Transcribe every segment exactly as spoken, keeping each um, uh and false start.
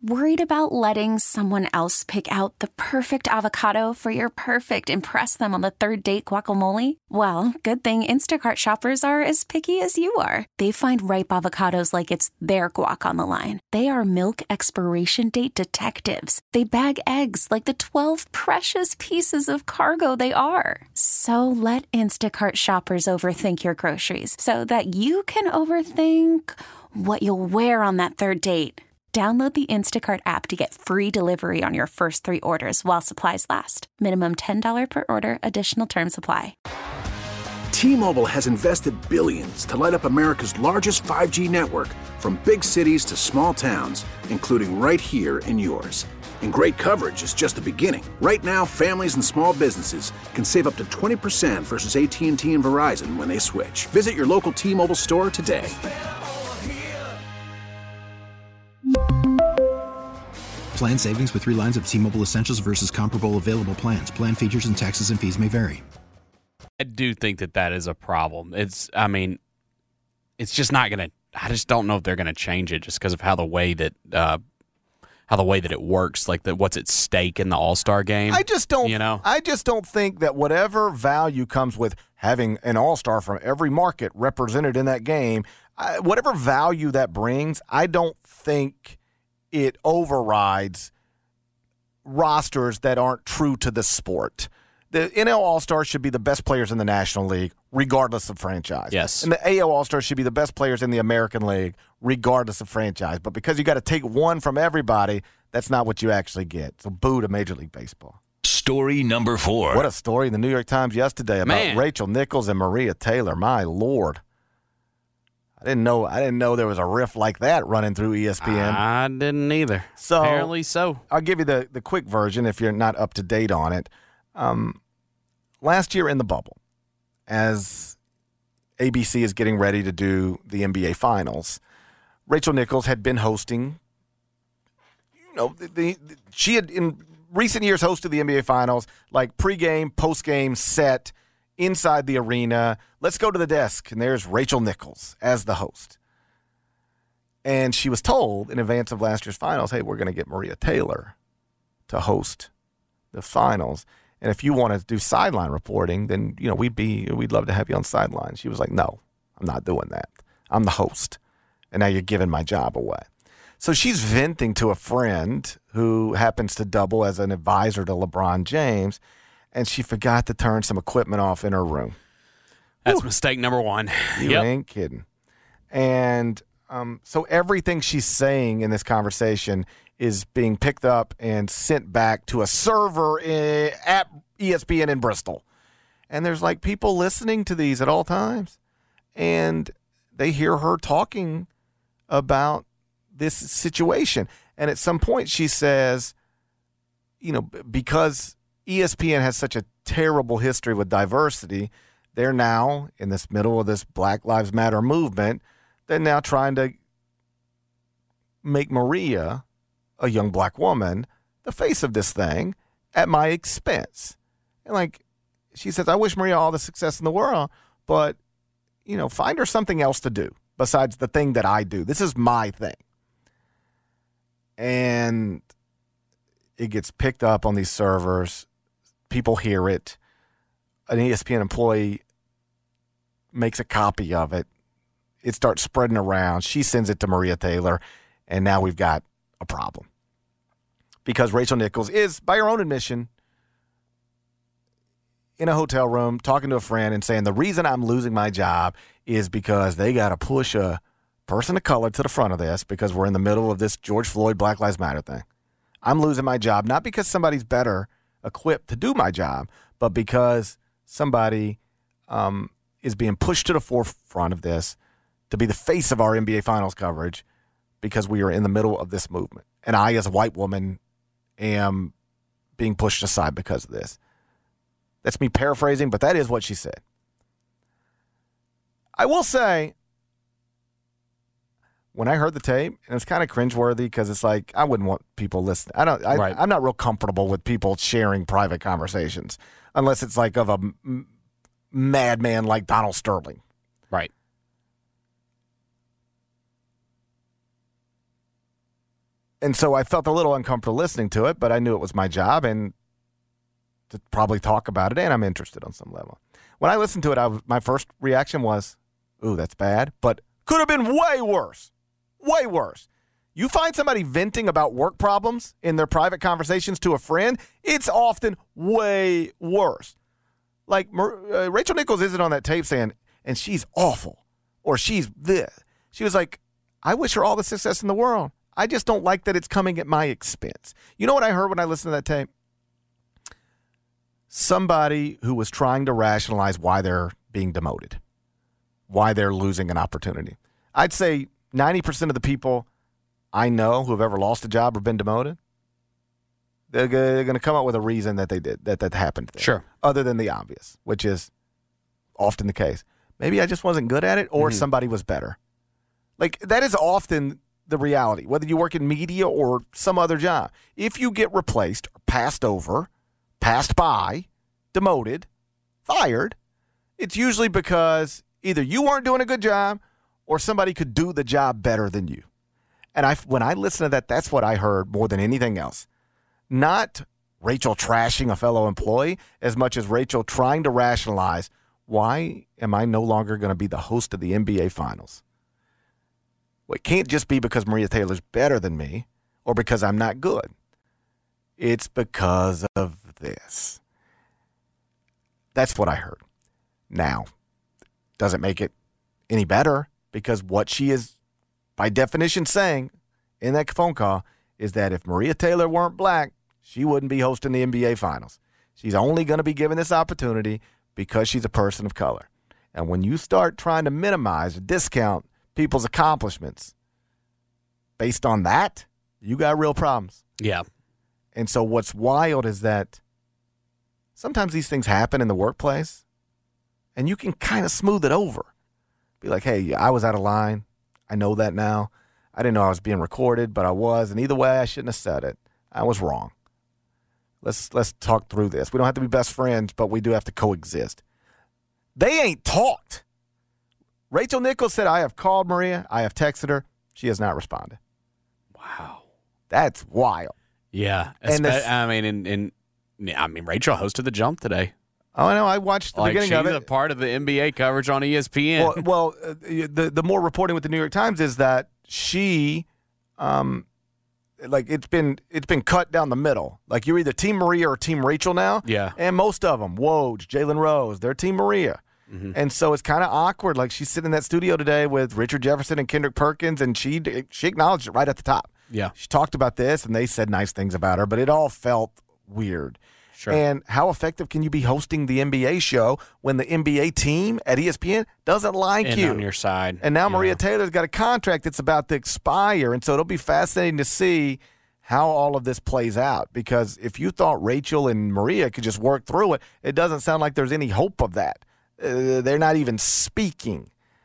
Worried about letting someone else pick out the perfect avocado for your perfect impress them on the third date guacamole? Well, good thing Instacart shoppers are as picky as you are. They find ripe avocados like it's their guac on the line. They are milk expiration date detectives. They bag eggs like the twelve precious pieces of cargo they are. So let Instacart shoppers overthink your groceries so that you can overthink what you'll wear on that third date. Download the Instacart app to get free delivery on your first three orders while supplies last. Minimum ten dollars per order. Additional terms apply. T-Mobile has invested billions to light up America's largest five G network, from big cities to small towns, including right here in yours. And great coverage is just the beginning. Right now, families and small businesses can save up to twenty percent versus A T and T and Verizon when they switch. Visit your local T-Mobile store today. Plan savings with three lines of T-Mobile Essentials versus comparable available plans. Plan features and taxes and fees may vary. I do think that that is a problem. It's, I mean, it's just not going to, I just don't know if they're going to change it just because of how the way that, uh, how the way that it works, like the, what's at stake in the All-Star game. I just don't, you know? I just don't think that whatever value comes with having an All-Star from every market represented in that game, I, whatever value that brings, I don't think it overrides rosters that aren't true to the sport. The N L All-Stars should be the best players in the National League, regardless of franchise. Yes. And the A L All-Stars should be the best players in the American League, regardless of franchise. But because you got to take one from everybody, that's not what you actually get. So boo to Major League Baseball. Story number four. What a story in the New York Times yesterday about Man. Rachel Nichols and Maria Taylor. My Lord. I didn't know I didn't know there was a riff like that running through E S P N. I didn't either. So apparently so. I'll give you the, the quick version if you're not up to date on it. Um, last year in the bubble, as A B C is getting ready to do the N B A Finals, Rachel Nichols had been hosting. You know, the, the she had in recent years hosted the N B A Finals, like pregame, postgame set inside the arena. Let's go to the desk, and there's Rachel Nichols as the host. And she was told in advance of last year's finals, hey, we're going to get Maria Taylor to host the finals. And if you want to do sideline reporting, then, you know, we'd be we'd love to have you on sideline. She was like, no, I'm not doing that. I'm the host. And now you're giving my job away. So she's venting to a friend who happens to double as an advisor to LeBron James, and she forgot to turn some equipment off in her room. That's Ooh. mistake number one. You yep. ain't kidding. And um, so everything she's saying in this conversation is being picked up and sent back to a server in, at E S P N in Bristol. And there's like people listening to these at all times. And they hear her talking about this situation. And at some point she says, you know, because E S P N has such a terrible history with diversity, they're now, in this middle of this Black Lives Matter movement, they're now trying to make Maria, a young black woman, the face of this thing at my expense. And like, she says, I wish Maria all the success in the world, but, you know, find her something else to do besides the thing that I do. This is my thing. And it gets picked up on these servers. People hear it. An E S P N employee makes a copy of it. It starts spreading around. She sends it to Maria Taylor, and now we've got a problem. Because Rachel Nichols is, by her own admission, in a hotel room talking to a friend and saying, the reason I'm losing my job is because they got to push a person of color to the front of this because we're in the middle of this George Floyd Black Lives Matter thing. I'm losing my job, not because somebody's better equipped to do my job, but because somebody um, is being pushed to the forefront of this to be the face of our N B A Finals coverage because we are in the middle of this movement. And I, as a white woman, am being pushed aside because of this. That's me paraphrasing, but that is what she said. I will say, when I heard the tape, and it's kind of cringeworthy because it's like, I wouldn't want people listening. I don't, I, Right. I'm not real comfortable with people sharing private conversations unless it's like of a m- madman like Donald Sterling. Right. and so I felt a little uncomfortable listening to it, but I knew it was my job and to probably talk about it, and I'm interested on some level. When I listened to it, I was, my first reaction was, ooh, that's bad, but could have been way worse. Way worse. You find somebody venting about work problems in their private conversations to a friend, it's often way worse. Like uh, Rachel Nichols isn't on that tape saying, and she's awful, or she's this. She was like, I wish her all the success in the world. I just don't like that it's coming at my expense. You know what I heard when I listened to that tape? Somebody who was trying to rationalize why they're being demoted, why they're losing an opportunity. I'd say ninety percent of the people I know who have ever lost a job or been demoted, they're going to come up with a reason that they did, that that happened there. Sure. Other than the obvious, which is often the case. Maybe I just wasn't good at it, or mm-hmm. somebody was better. Like, that is often the reality, whether you work in media or some other job. If you get replaced, or passed over, passed by, demoted, fired, it's usually because either you weren't doing a good job or somebody could do the job better than you. And I, when I listen to that, that's what I heard more than anything else. Not Rachel trashing a fellow employee as much as Rachel trying to rationalize, why am I no longer going to be the host of the N B A Finals? Well, it can't just be because Maria Taylor's better than me or because I'm not good. It's because of this. That's what I heard. Now, doesn't make it any better, because what she is by definition saying in that phone call is that if Maria Taylor weren't black, she wouldn't be hosting the N B A Finals. She's only going to be given this opportunity because she's a person of color. And when you start trying to minimize or discount people's accomplishments based on that, you got real problems. Yeah. And so what's wild is that sometimes these things happen in the workplace, and you can kind of smooth it over. Be like, hey, I was out of line. I know that now. I didn't know I was being recorded, but I was. And either way, I shouldn't have said it. I was wrong. Let's let's talk through this. We don't have to be best friends, but we do have to coexist. They ain't talked. Rachel Nichols said, I have called Maria. I have texted her. She has not responded. Wow. That's wild. Yeah. And Espe- I mean, and, and I mean, Rachel hosted the Jump today. Oh, I know. I watched the like beginning of it. She's a part of the N B A coverage on E S P N. Well, well uh, the the more reporting with the New York Times is that she, um, like it's been it's been cut down the middle. Like you're either Team Maria or Team Rachel now. Yeah. And most of them, Woj, Jalen Rose, they're Team Maria. Mm-hmm. And so it's kind of awkward. Like she's sitting in that studio today with Richard Jefferson and Kendrick Perkins, and she she acknowledged it right at the top. Yeah. She talked about this, and they said nice things about her, but it all felt weird. Sure. And how effective can you be hosting the N B A show when the N B A team at E S P N doesn't like and you? On your side. And now yeah. Maria Taylor's got a contract that's about to expire, and so it'll be fascinating to see how all of this plays out, because if you thought Rachel and Maria could just work through it, it doesn't sound like there's any hope of that. Uh, they're not even speaking.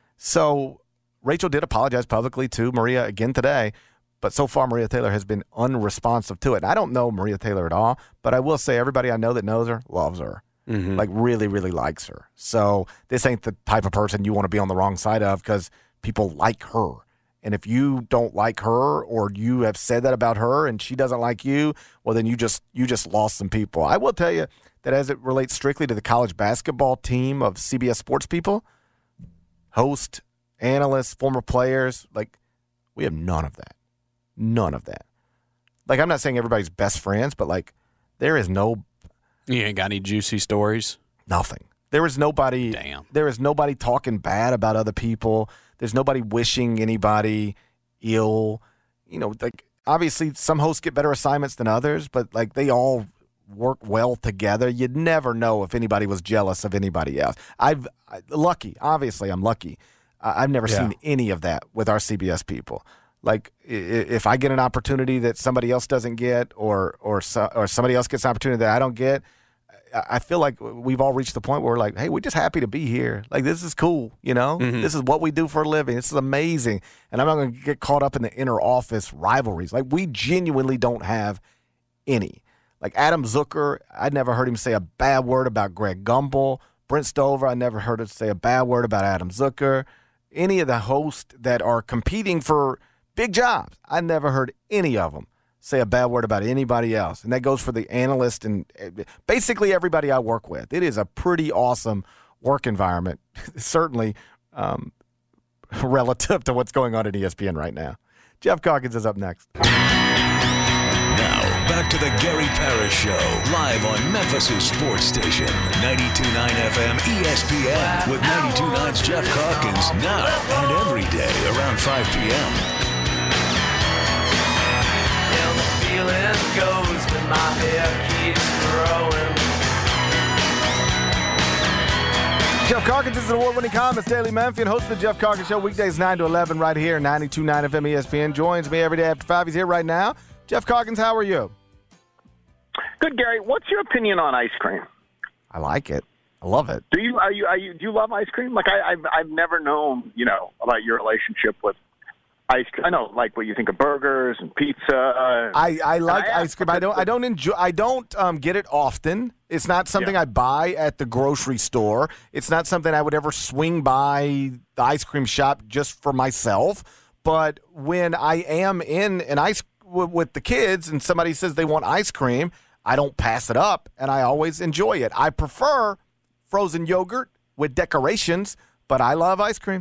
So Rachel did apologize publicly to Maria again today, but so far Maria Taylor has been unresponsive to it. And I don't know Maria Taylor at all, but I will say everybody I know that knows her loves her, mm-hmm. like really, really likes her. So this ain't the type of person you want to be on the wrong side of, because people like her. And if you don't like her, or you have said that about her and she doesn't like you, well, then you just you just lost some people. I will tell you that as it relates strictly to the college basketball team of C B S Sports people, host, analysts, former players, like we have none of that. None of that. Like, I'm not saying everybody's best friends, but like there is no. You ain't got any juicy stories? Nothing. There is nobody. Damn. There is nobody talking bad about other people. There's nobody wishing anybody ill. You know, like obviously some hosts get better assignments than others, but like they all work well together. You'd never know if anybody was jealous of anybody else. I've I, lucky. Obviously, I'm lucky. I, I've never yeah. seen any of that with our C B S people. Like if I get an opportunity that somebody else doesn't get, or or so, or somebody else gets an opportunity that I don't get, I feel like we've all reached the point where we're like, hey, we're just happy to be here. Like, this is cool, you know? Mm-hmm. This is what we do for a living. This is amazing. And I'm not going to get caught up in the inner office rivalries. Like, we genuinely don't have any. Like, Adam Zucker, I never heard him say a bad word about Greg Gumbel. Brent Stover, I never heard him say a bad word about Adam Zucker. Any of the hosts that are competing for big jobs. I never heard any of them say a bad word about anybody else. And that goes for the analyst and basically everybody I work with. It is a pretty awesome work environment, certainly um, relative to what's going on at E S P N right now. Jeff Calkins is up next. Now, back to the Gary Parrish Show, live on Memphis' sports station, ninety-two point nine F M E S P N, with ninety-two point nine's Jeff Calkins, now and every day around five p.m. And the feeling goes when my hair keeps growing. Jeff Calkins is an award-winning columnist, Daily Memphian, host of the Jeff Calkins Show, weekdays nine to eleven right here, ninety-two point nine F M E S P N. Joins me every day after five. He's here right now. Jeff Calkins, how are you? Good, Gary. What's your opinion on ice cream? I like it. I love it. Do you are you are you do you love ice cream? Like I, I've I've never known, you know, about your relationship with ice cream. I know, like, what you think of burgers and pizza. I, I like I ice cream. I don't I don't enjoy. I don't um, get it often. It's not something Yeah. I buy at the grocery store. It's not something I would ever swing by the ice cream shop just for myself. But when I am in an ice w- with the kids and somebody says they want ice cream, I don't pass it up, and I always enjoy it. I prefer frozen yogurt with decorations, but I love ice cream.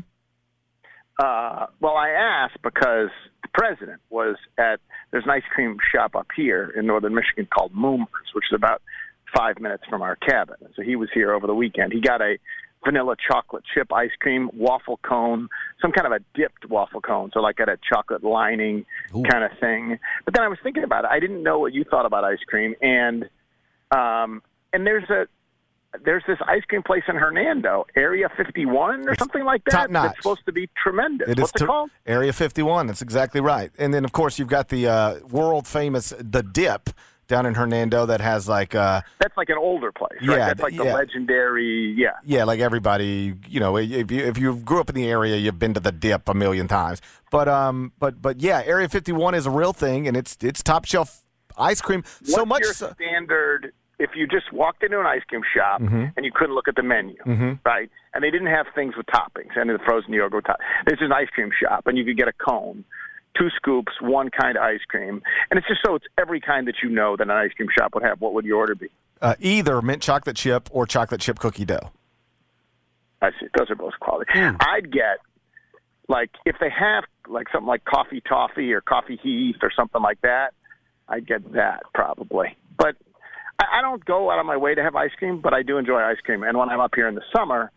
Uh, well, I asked because the president was at, there's an ice cream shop up here in northern Michigan called Moomers, which is about five minutes from our cabin. So he was here over the weekend. He got a vanilla chocolate chip ice cream, waffle cone, some kind of a dipped waffle cone, so like at a chocolate lining Ooh. kind of thing. But then I was thinking about it. I didn't know what you thought about ice cream, and um, and there's a there's this ice cream place in Hernando, Area fifty-one or It's something like that. top notch. That's supposed to be tremendous. It is What's it ter- called? Area fifty-one. That's exactly right. And then, of course, you've got the uh, world famous The Dip down in Hernando that has like uh, That's like an older place, right? Yeah, That's like the yeah. legendary, yeah. yeah, like everybody, you know, if you if you grew up in the area, you've been to The Dip a million times. But um, but but yeah, Area fifty-one is a real thing, and it's it's top shelf ice cream. so What's much your so, standard if you just walked into an ice cream shop Mm-hmm. and you couldn't look at the menu, right? And they didn't have things with toppings and the frozen yogurt. Top- There's an ice cream shop, and you could get a cone, two scoops, one kind of ice cream, and it's just so it's every kind that you know that an ice cream shop would have. What would your order be? uh, either mint chocolate chip or chocolate chip cookie dough. I see. Those are both quality. Hmm. I'd get, like, if they have, like, something like coffee toffee or coffee heath or something like that, I'd get that probably. But I, I don't go out of my way to have ice cream, but I do enjoy ice cream. And when I'm up here in the summer,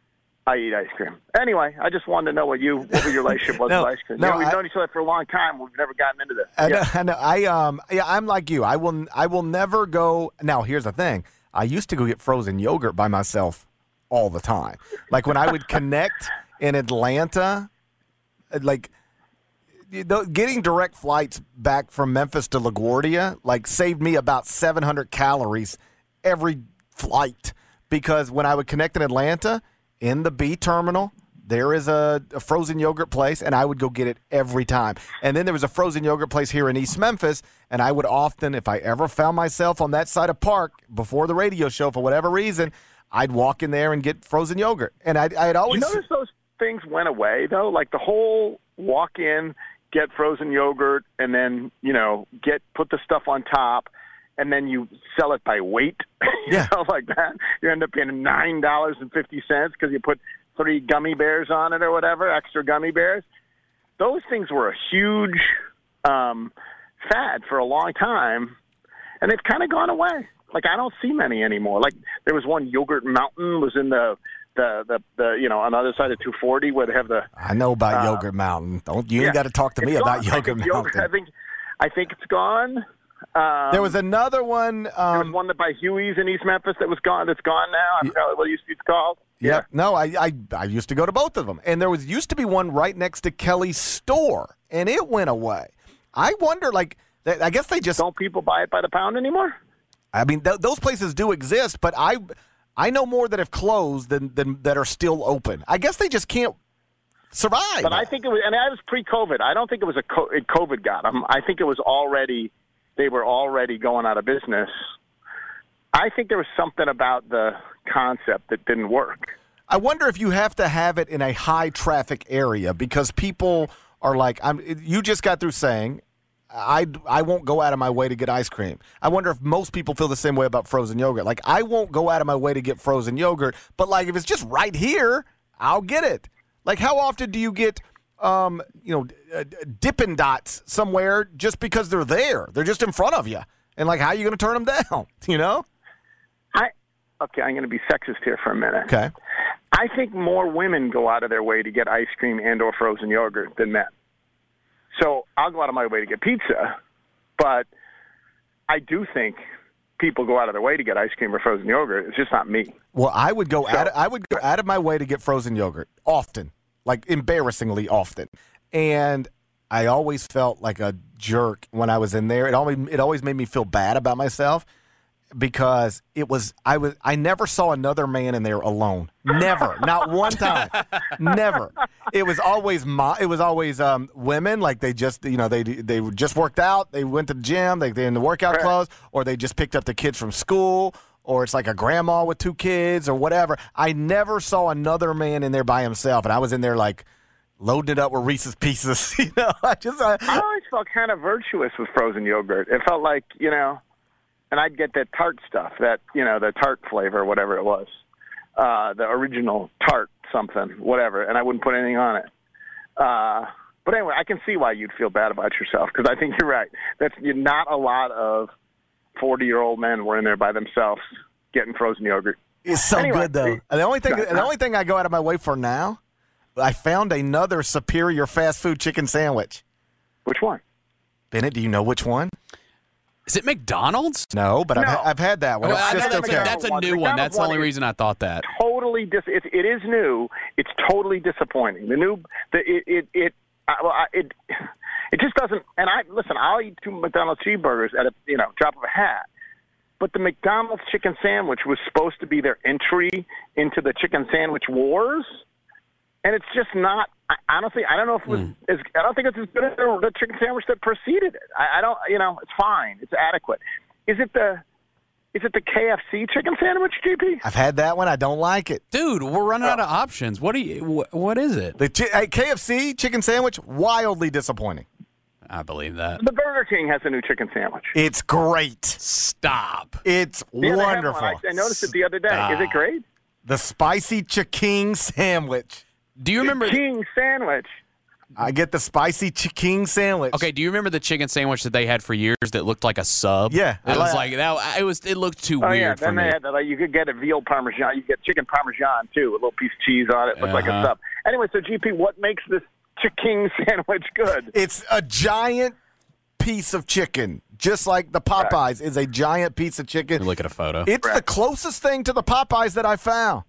I eat ice cream. Anyway, I just wanted to know what you what your relationship was No, with ice cream. no, you know, we've I- known each other for a long time. We've never gotten into this. I know, Yeah. I know. I um, yeah, I'm like you. I will. I will never go. Now, here's the thing. I used to go get frozen yogurt by myself all the time. Like when I would connect in Atlanta, like you know, getting direct flights back from Memphis to LaGuardia, like saved me about seven hundred calories every flight because when I would connect in Atlanta in the B terminal, there is a, a frozen yogurt place, and I would go get it every time. And then there was a frozen yogurt place here in East Memphis, and I would often, if I ever found myself on that side of Park before the radio show for whatever reason, I'd walk in there and get frozen yogurt. And I'd, I'd You always... notice those things went away, though? Like the whole walk in, get frozen yogurt, and then, you know, get put the stuff on top, and then you sell it by weight. you Yeah. know, like that. You end up paying nine dollars and fifty cents because you put three gummy bears on it or whatever, extra gummy bears. Those things were a huge um, fad for a long time, and they've kind of gone away. Like, I don't see many anymore. Like, there was one Yogurt Mountain was in the, the, the, the you know, on the other side of two forty where they have the... I know about Uh, Yogurt Mountain. Don't You yeah. ain't got to talk to me It's about gone. I Yogurt think Mountain. I think, I think it's gone. Um, There was another one... there Um, was one that by Huey's in East Memphis that was gone. That's gone now. I forgot what it used to be called. Yep. No, I, I I used to go to both of them, and there was used to be one right next to Kelly's store, and it went away. I wonder, like, th- I guess they just. Don't people buy it by the pound anymore? I mean, th- those places do exist, but I I know more that have closed than than that are still open. I guess they just can't survive. But I think it was, and I was pre-COVID. I don't think it was a co- it COVID got them. I think it was already, they were already going out of business. I think there was something about the concept that didn't work. I wonder if you have to have it in a high traffic area because people are like, I'm. You just got through saying, I, I won't go out of my way to get ice cream. I wonder if most people feel the same way about frozen yogurt. Like, I won't go out of my way to get frozen yogurt, but, like, if it's just right here, I'll get it. Like, how often do you get, um, you know, uh, Dippin' Dots somewhere just because they're there? They're just in front of you. And, like, how are you going to turn them down, you know? I Okay, I'm going to be sexist here for a minute. Okay. I think more women go out of their way to get ice cream and or frozen yogurt than men. So I'll go out of my way to get pizza, but I do think people go out of their way to get ice cream or frozen yogurt. It's just not me. Well, I would go So- out. I would go out of my way to get frozen yogurt often, like embarrassingly often, and I always felt like a jerk when I was in there. It always it always made me feel bad about myself because it was I was I never saw another man in there alone. Never, not one time. Never. It was always my, it was always um, women, like they just you know they they just worked out, they went to the gym, they they in the workout Right. clothes, or they just picked up the kids from school, or it's like a grandma with two kids or whatever. I never saw another man in there by himself, and I was in there like loading it up with Reese's Pieces. You know, I just I, I always felt kind of virtuous with frozen yogurt. It felt like, you know, and I'd get that tart stuff, that, you know, the tart flavor, whatever it was, uh, the original tart something, whatever, and I wouldn't put anything on it. Uh, but anyway, I can see why you'd feel bad about yourself because I think you're right. That's you're not a lot of forty-year-old men were in there by themselves getting frozen yogurt. it's so Anyway, good though. see- And the only thing the only thing I go out of my way for now, I found another superior fast food chicken sandwich. Which one? Bennett, do you know which one? Is it McDonald's? No, but I've, No. I've had that one. Well, It's I know just that's, okay. a, that's a McDonald's new one. one. That's the only McDonald's one is- reason I thought that. Totally dis. It, it is new. It's totally disappointing. The new. The it it it. I, well, I, it it just doesn't. And I listen. I'll eat two McDonald's cheeseburgers at a you know drop of a hat. But the McDonald's chicken sandwich was supposed to be their entry into the chicken sandwich wars, and it's just not. I, honestly, I don't know if it was. Mm. As, I don't think it's as good as the, the chicken sandwich that preceded it. I, I don't. You know, it's fine. It's adequate. Is it the? Is it the K F C chicken sandwich, G P? I've had that one. I don't like it. Dude, we're running out of options. What do you? Wh- what is it? The chi- hey, K F C chicken sandwich, wildly disappointing. I believe that. The Burger King has a new chicken sandwich. It's great. Stop. It's Yeah, they have one. wonderful. I, I noticed it the other day. Is it great? The spicy chicken sandwich. Do you remember? King sandwich. I get the spicy chicken sandwich. Okay, do you remember the chicken sandwich that they had for years that looked like a sub? Yeah, I it was like- like that. It was. It looked too Oh weird yeah, for then me. they had that. Like, you could get a veal parmesan. You get chicken parmesan too, a little piece of cheese on it. Looks like a Uh-huh. sub. Anyway, so G P, what makes this chicken sandwich good? It's a giant piece of chicken, just like the Popeyes is a giant piece of chicken. Look at a photo. It's the Right. closest thing to the Popeyes that I found.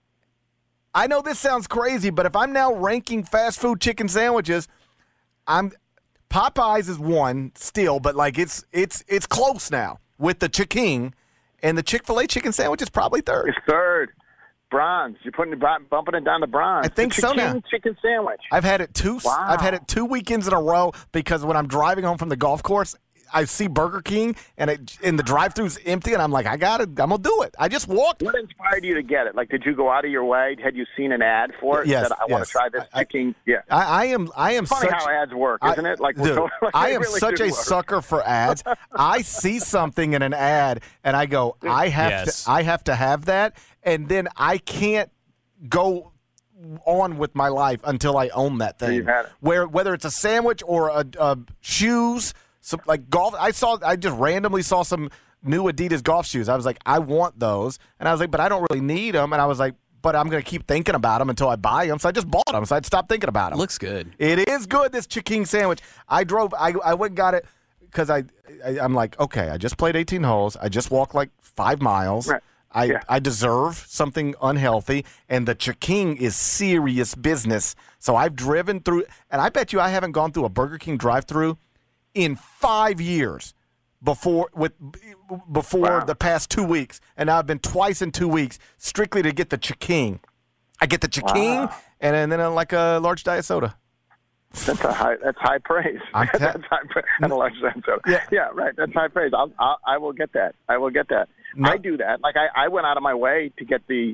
I know this sounds crazy, but if I'm now ranking fast food chicken sandwiches, I'm Popeyes is one still, but like it's it's it's close now with the chicken, and the Chick-fil-A chicken sandwich is probably third. It's third. Bronze. You're putting it, bumping it down to bronze. I think the so chicken, now. Chicken sandwich. I've had it two. Wow. I've had it two weekends in a row because when I'm driving home from the golf course, I see Burger King and it and the drive-thru's empty, and I'm like, I got it. I'm gonna do it. I just walked. What inspired you to get it? Like, did you go out of your way? Had you seen an ad for it? Yes, Said, I want yes. to try this I- I- chicken. Yeah. I, I am. I am Funny such. how ads work, I- isn't it? Like, we're dude, so- like, I they am really such do a work. sucker for ads. I see something in an ad, and I go, I have Yes. to. I have to have that, and then I can't go on with my life until I own that thing. You've had it. Where whether it's a sandwich or a, a shoes, some, like golf. I saw. I just randomly saw some new Adidas golf shoes. I was like, I want those, and I was like, but I don't really need them. And I was like, but I'm going to keep thinking about them until I buy them. So I just bought them. So I'd stop thinking about them. Looks good. It is good, this chicken sandwich. I drove, I, I went and got it because I, I, I'm like, okay, I just played eighteen holes. I just walked like five miles. Right. I, Yeah. I deserve something unhealthy, and the chicken is serious business. So I've driven through, and I bet you I haven't gone through a Burger King drive-through in five years before with before Wow. the past two weeks, and now I've been twice in two weeks strictly to get the chicken. I get the chicken, Wow. and then uh, like a large diet soda. That's a high. That's high praise. I'm te- that's high praise. And a large soda. Yeah. yeah, right. That's high praise. I'll, I'll, I will get that. I will get that. No. I do that. Like I, I went out of my way to get the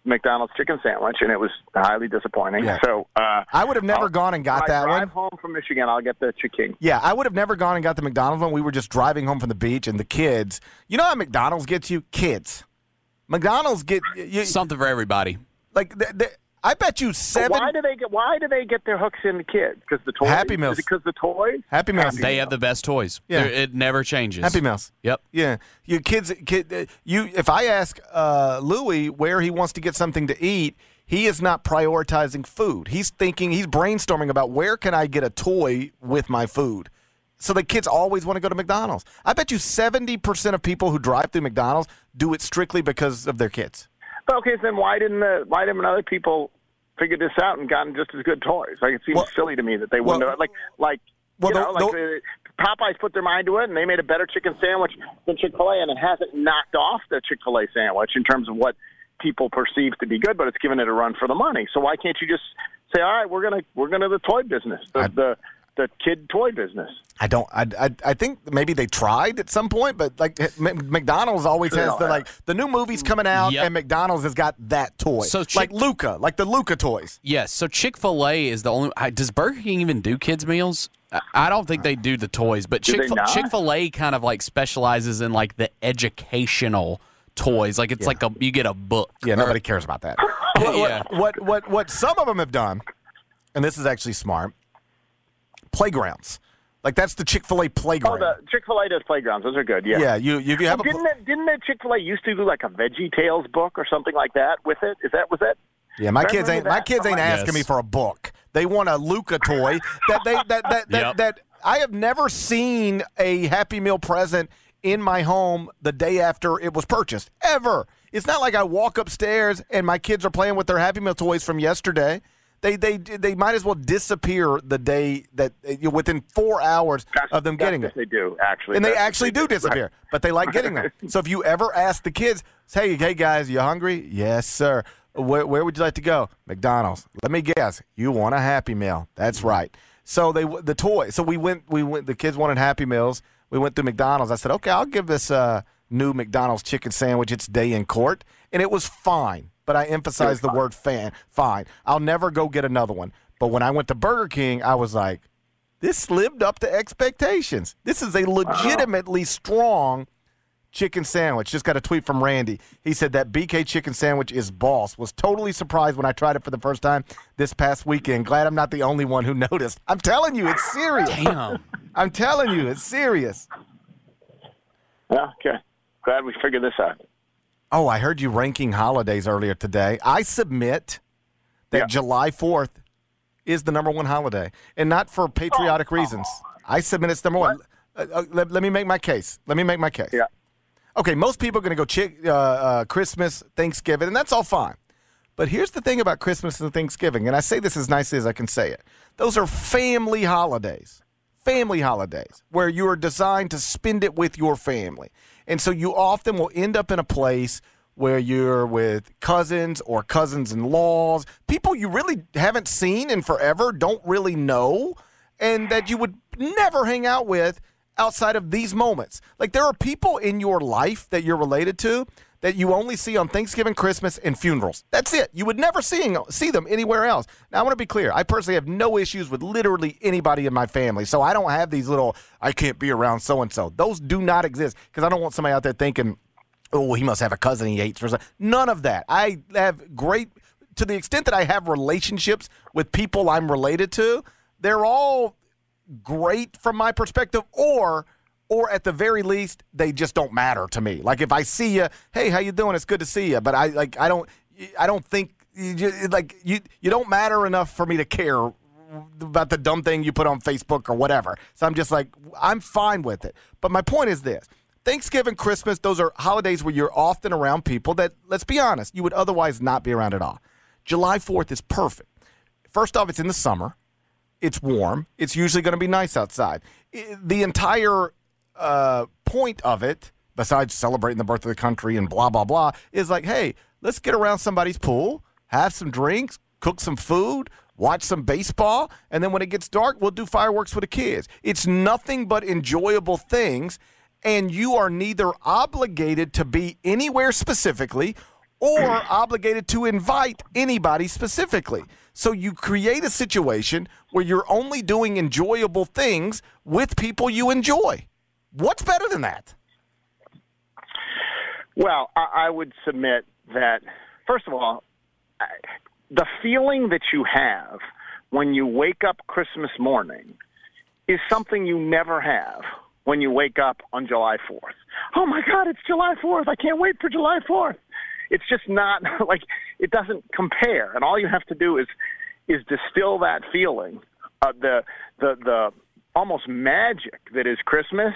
McDonald's chicken sandwich, and it was highly disappointing. Yeah. So uh, I would have never I'll, gone and got when that I drive one. home from Michigan, I'll get the chicken. Yeah, I would have never gone and got the McDonald's one. We were just driving home from the beach, and the kids. You know how McDonald's gets you? Kids. McDonald's get you, Something for everybody. like. The, the, I bet you seven. But why do they get? Why do they get their hooks in the kids? Because the toys. Happy Meals. Is it because the toys? Happy Meals. They have the best toys. Yeah. They're- It never changes. Happy Meals. Yep. Yeah, you kids. Kid, uh, you. If I ask uh, Louis where he wants to get something to eat, he is not prioritizing food. He's thinking. He's brainstorming about where can I get a toy with my food. So the kids always want to go to McDonald's. I bet you seventy percent of people who drive through McDonald's do it strictly because of their kids. But okay, so then why didn't the, why didn't other people figured this out and gotten just as good toys? Like, it seems Well- silly to me that they wouldn't well- have, like like well, you know, the- like the- uh, Popeyes put their mind to it and they made a better chicken sandwich than Chick-fil-A, and it hasn't knocked off the Chick-fil-A sandwich in terms of what people perceive to be good, but it's given it a run for the money. So why can't you just say, all right, we're gonna we're gonna the toy business, the I- the, the kid toy business? I don't. I, I. I think maybe they tried at some point, but like M- McDonald's always Sure, has the yeah. like the new movies coming out, Yep. and McDonald's has got that toy. So Chick- like Luca, like the Luca toys. Yes. So Chick-fil-A is the only. I- Does Burger King even do kids meals? I- I don't think they do the toys, but Do they Chick not? Chick-fil-A kind of like specializes in like the educational toys. Like it's like a you get a book. Yeah, Or- nobody cares about that. what, Yeah. what, what what what some of them have done, and this is actually smart. Playgrounds, like that's the Chick-fil-A Oh, playground. the Chick-fil-A does playgrounds. Those are good. Yeah. yeah, you you, you have a. Didn't it, didn't the Chick-fil-A used to do like a Veggie Tales book or something like that with it? Is that was that? Yeah, my Remember kids ain't my that? kids ain't Something like- asking me Yes. for a book. They want a Luca toy that they that that that, Yep. that I have never seen a Happy Meal present in my home the day after it was purchased ever. It's not like I walk upstairs and my kids are playing with their Happy Meal toys from yesterday. They they they might as well disappear the day that you know, within four hours That's- of them that's getting what it. They do actually, And they That's what actually do disappear, but they like getting them. So if you ever ask the kids, hey, hey guys, you hungry? Yes, sir. Where, where would you like to go? McDonald's. Let me guess. You want a Happy Meal? That's right. So they the toy. So we went. We went. The kids wanted Happy Meals. We went through McDonald's. I said, okay, I'll give this uh, new McDonald's chicken sandwich its day in court, and it was fine. But I emphasized the word fan. Fine. I'll never go get another one. But when I went to Burger King, I was like, this lived up to expectations. This is a legitimately strong chicken sandwich. Just got a tweet from Randy. He said that B K chicken sandwich is boss. Was totally surprised when I tried it for the first time this past weekend. Glad I'm not the only one who noticed. I'm telling you, it's serious. Damn. I'm telling you, it's serious. Yeah, okay. Glad we figured this out. Oh, I heard you ranking holidays earlier today. I submit that Yeah. July fourth is the number one holiday, and not for patriotic reasons. I submit it's number one. Uh, uh, let, let me make my case. Let me make my case. Yeah. Okay, most people are going to go chick, uh, uh, Christmas, Thanksgiving, and that's all fine. But here's the thing about Christmas and Thanksgiving, and I say this as nicely as I can say it. Those are family holidays. Family holidays where you are designed to spend it with your family. And so you often will end up in a place where you're with cousins or cousins-in-laws, people you really haven't seen in forever, don't really know, and that you would never hang out with outside of these moments. Like there are people in your life that you're related to that you only see on Thanksgiving, Christmas, and funerals. That's it. You would never see, see them anywhere else. Now, I want to be clear. I personally have no issues with literally anybody in my family, so I don't have these little, I can't be around so-and-so. Those do not exist because I don't want somebody out there thinking, oh, he must have a cousin he hates or something. None of that. I have great, to the extent that I have relationships with people I'm related to, they're all great from my perspective, or or at the very least, they just don't matter to me. Like if I see you, hey, how you doing? It's good to see you. But I like I don't I don't think you just, like you you don't matter enough for me to care about the dumb thing you put on Facebook or whatever. So I'm just like I'm fine with it. But my point is this. Thanksgiving, Christmas, those are holidays where you're often around people that, let's be honest, you would otherwise not be around at all. July fourth is perfect. First off, it's in the summer. It's warm. It's usually going to be nice outside. I- The entire uh, point of it, besides celebrating the birth of the country and blah, blah, blah, is like, hey, let's get around somebody's pool, have some drinks, cook some food, watch some baseball, and then when it gets dark, we'll do fireworks with the kids. It's nothing but enjoyable things, and you are neither obligated to be anywhere specifically or obligated to invite anybody specifically. So you create a situation where you're only doing enjoyable things with people you enjoy. What's better than that? Well, I, I would submit that, first of all, I, the feeling that you have when you wake up Christmas morning is something you never have when you wake up on July fourth. Oh, my God, it's July fourth. I can't wait for July fourth. It's just not, like, it doesn't compare. And all you have to do is is distill that feeling, uh, the, the, the almost magic that is Christmas,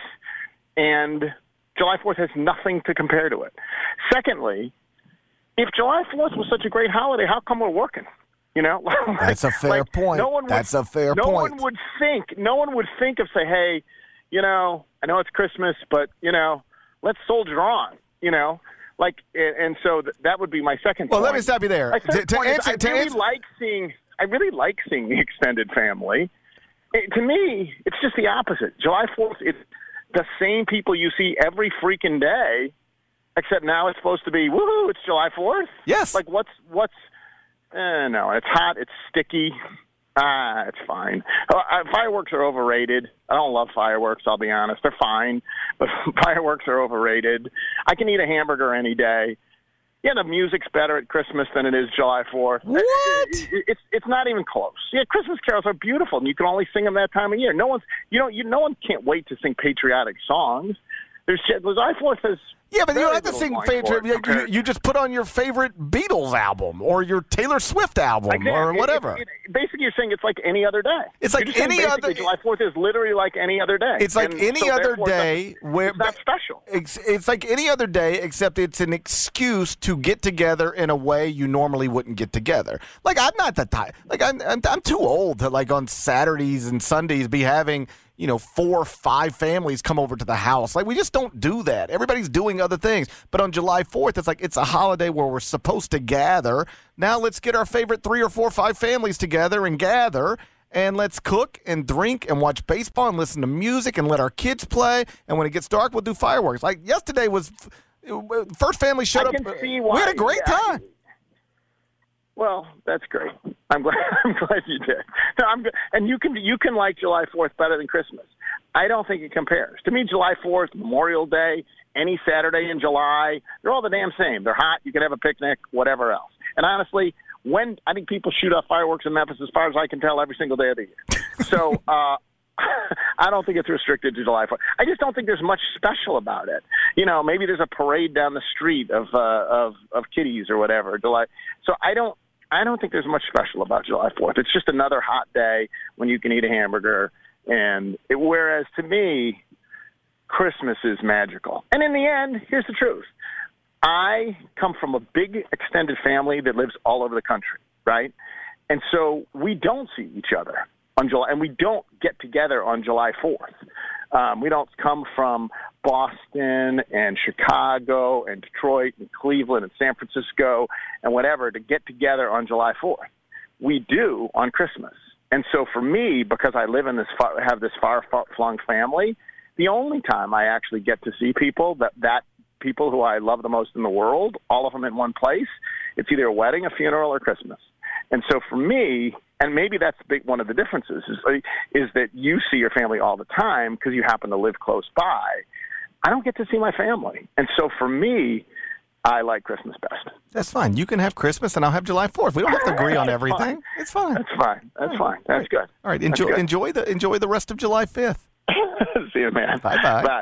and July fourth has nothing to compare to it. Secondly, if July fourth was such a great holiday, how come we're working? You know, like, that's a fair like, point. No one would, that's a fair no point. No one would think. No one would think of say, hey, you know, I know it's Christmas, but you know, let's soldier on. You know, like, and so th- that would be my second. Well, point. let me stop you there. My second to, to point answer, is I to really answer. like seeing. I really like seeing the extended family. It, to me, it's just the opposite. July fourth, it's the same people you see every freaking day, except now it's supposed to be, woohoo, it's July fourth? Yes. Like, what's, what's, eh, no, it's hot, it's sticky. Ah, it's fine. Uh, fireworks are overrated. I don't love fireworks, I'll be honest. They're fine, but fireworks are overrated. I can eat a hamburger any day. Yeah, the music's better at Christmas than it is July fourth. What? It, it, it's it's not even close. Yeah, Christmas carols are beautiful, and you can only sing them that time of year. No one's you know you no one can't wait to sing patriotic songs. There's July fourth is. Yeah, but you don't very have to little sing wine favorite. for it You, compared- you just put on your favorite Beatles album or your Taylor Swift album Exactly. or It- whatever. it- it- basically, you're saying it's like any other day. It's You're like just saying any basically other- July fourth is literally like any other day. It's like And any so other therefore it day doesn't- where it's not special. It's, it's like any other day, except it's an excuse to get together in a way you normally wouldn't get together. Like I'm not that type. Like I'm, I'm, I'm too old to like on Saturdays and Sundays be having you know four or five families come over to the house. Like we just don't do that. Everybody's doing other things. But on July fourth, it's like it's a holiday where we're supposed to gather. Now let's get our favorite three or four or five families together and gather. And let's cook and drink and watch baseball and listen to music and let our kids play. And when it gets dark, we'll do fireworks. Like yesterday was first family showed I up. can see We why, had a great yeah. time. Well, that's great. I'm glad. I'm glad you did. No, I'm, and you can you can like July fourth better than Christmas. I don't think it compares. To me, July fourth, Memorial Day, any Saturday in July, they're all the damn same. They're hot. You can have a picnic, whatever else. And honestly, when I think people shoot off fireworks in Memphis, as far as I can tell, every single day of the year. So uh, I don't think it's restricted to July fourth. I just don't think there's much special about it. You know, maybe there's a parade down the street of uh, of of kiddies or whatever. July. So I don't. I don't think there's much special about July fourth. It's just another hot day when you can eat a hamburger. And it, whereas to me, Christmas is magical. And in the end, here's the truth. I come from a big extended family that lives all over the country, right? And so we don't see each other on July, and we don't get together on July fourth. Um, we don't come from Boston and Chicago and Detroit and Cleveland and San Francisco and whatever to get together on July fourth. We do on Christmas. And so for me, because I live in this far, have this far-flung family, the only time I actually get to see people, that, that people who I love the most in the world, all of them in one place, it's either a wedding, a funeral, or Christmas. And so for me, and maybe that's big, one of the differences, is, is that you see your family all the time because you happen to live close by. I don't get to see my family. And so for me, I like Christmas best. That's fine. You can have Christmas, and I'll have July fourth. We don't have to agree on That's everything. fine. It's fine. That's fine. That's fine. That's good. All right. That's Enjoy good. enjoy the enjoy the rest of July fifth. See you, man. Bye-bye. Bye.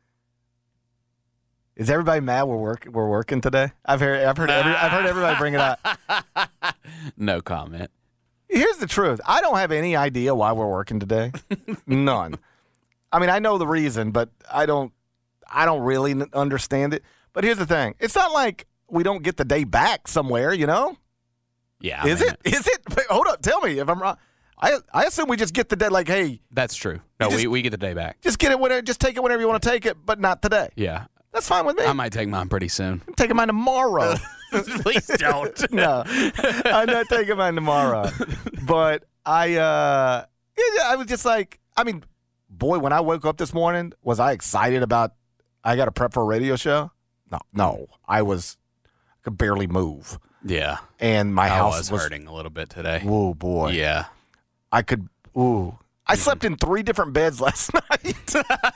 Is everybody mad we're work we're working today? I've heard I've heard every, I've heard everybody bring it up. No comment. Here's the truth. I don't have any idea why we're working today. None. I mean, I know the reason, but I don't I don't really n- understand it. But here's the thing. It's not like we don't get the day back somewhere, you know? Yeah. I Is mean, it? Is it? Wait, hold up. Tell me if I'm wrong. I I assume we just get the day like, hey, That's true. No, You just- we, we get the day back. just get it whenever, just take it whenever you want to take it, but not today. Yeah. That's fine with me. I might take mine pretty soon. I'm taking mine tomorrow. Please don't. No, I'm not taking mine tomorrow. But I, uh, yeah, I was just like, I mean, boy, when I woke up this morning, was I excited about? I got to prep for a radio show. No, no, I was could barely move. Yeah. And my I house was, was hurting a little bit today. Oh, boy. Yeah. I could, ooh. I slept in three different beds last night.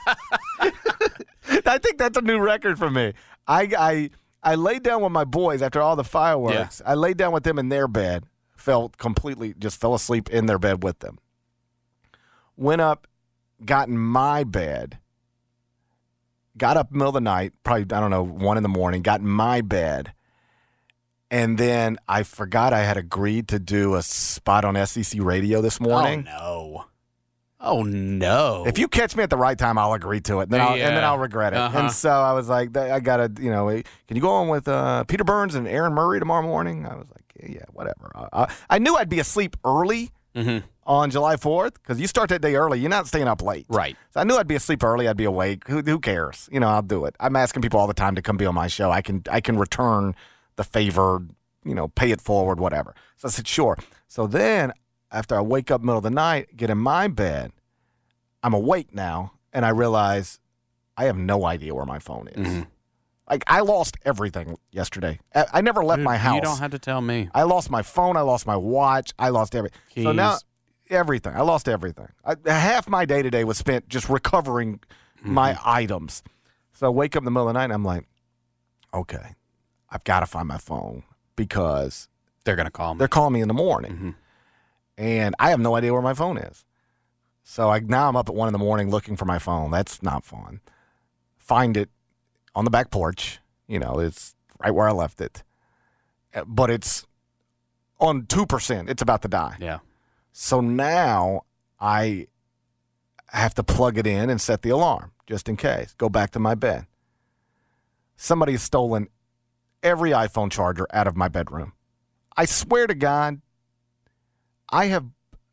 I think that's a new record for me. I, I, I laid down with my boys after all the fireworks. Yeah. I laid down with them in their bed, felt completely, just fell asleep in their bed with them. Went up, got in my bed, got up middle of the night, probably, I don't know, one in the morning, got in my bed. And then I forgot I had agreed to do a spot on S E C radio this morning. Oh, no. Oh, no. If you catch me at the right time, I'll agree to it. Then I'll, yeah. And then I'll regret it. Uh-huh. And so I was like, I got to, you know, can you go on with uh, Peter Burns and Aaron Murray tomorrow morning? I was like, yeah, yeah whatever. I, I knew I'd be asleep early mm-hmm. on July fourth because you start that day early. You're not staying up late. Right. So I knew I'd be asleep early. I'd be awake. Who, who cares? You know, I'll do it. I'm asking people all the time to come be on my show. I can, I can return the favor, you know, pay it forward, whatever. So I said, sure. So then after I wake up middle of the night, get in my bed, I'm awake now, and I realize I have no idea where my phone is. Mm-hmm. Like, I lost everything yesterday. I, I never left Dude, my house. You don't have to tell me. I lost my phone. I lost my watch. I lost everything. Keys. So now, everything. I lost everything. I, half my day today was spent just recovering mm-hmm. my items. So I wake up in the middle of the night, and I'm like, okay, I've got to find my phone because they're going to call me. They're calling me in the morning. Mm-hmm. And I have no idea where my phone is. So I, now I'm up at one in the morning looking for my phone. That's not fun. Find it on the back porch. You know, it's right where I left it. But it's on two percent. It's about to die. Yeah. So now I have to plug it in and set the alarm just in case. Go back to my bed. Somebody has stolen every iPhone charger out of my bedroom. I swear to God, I have,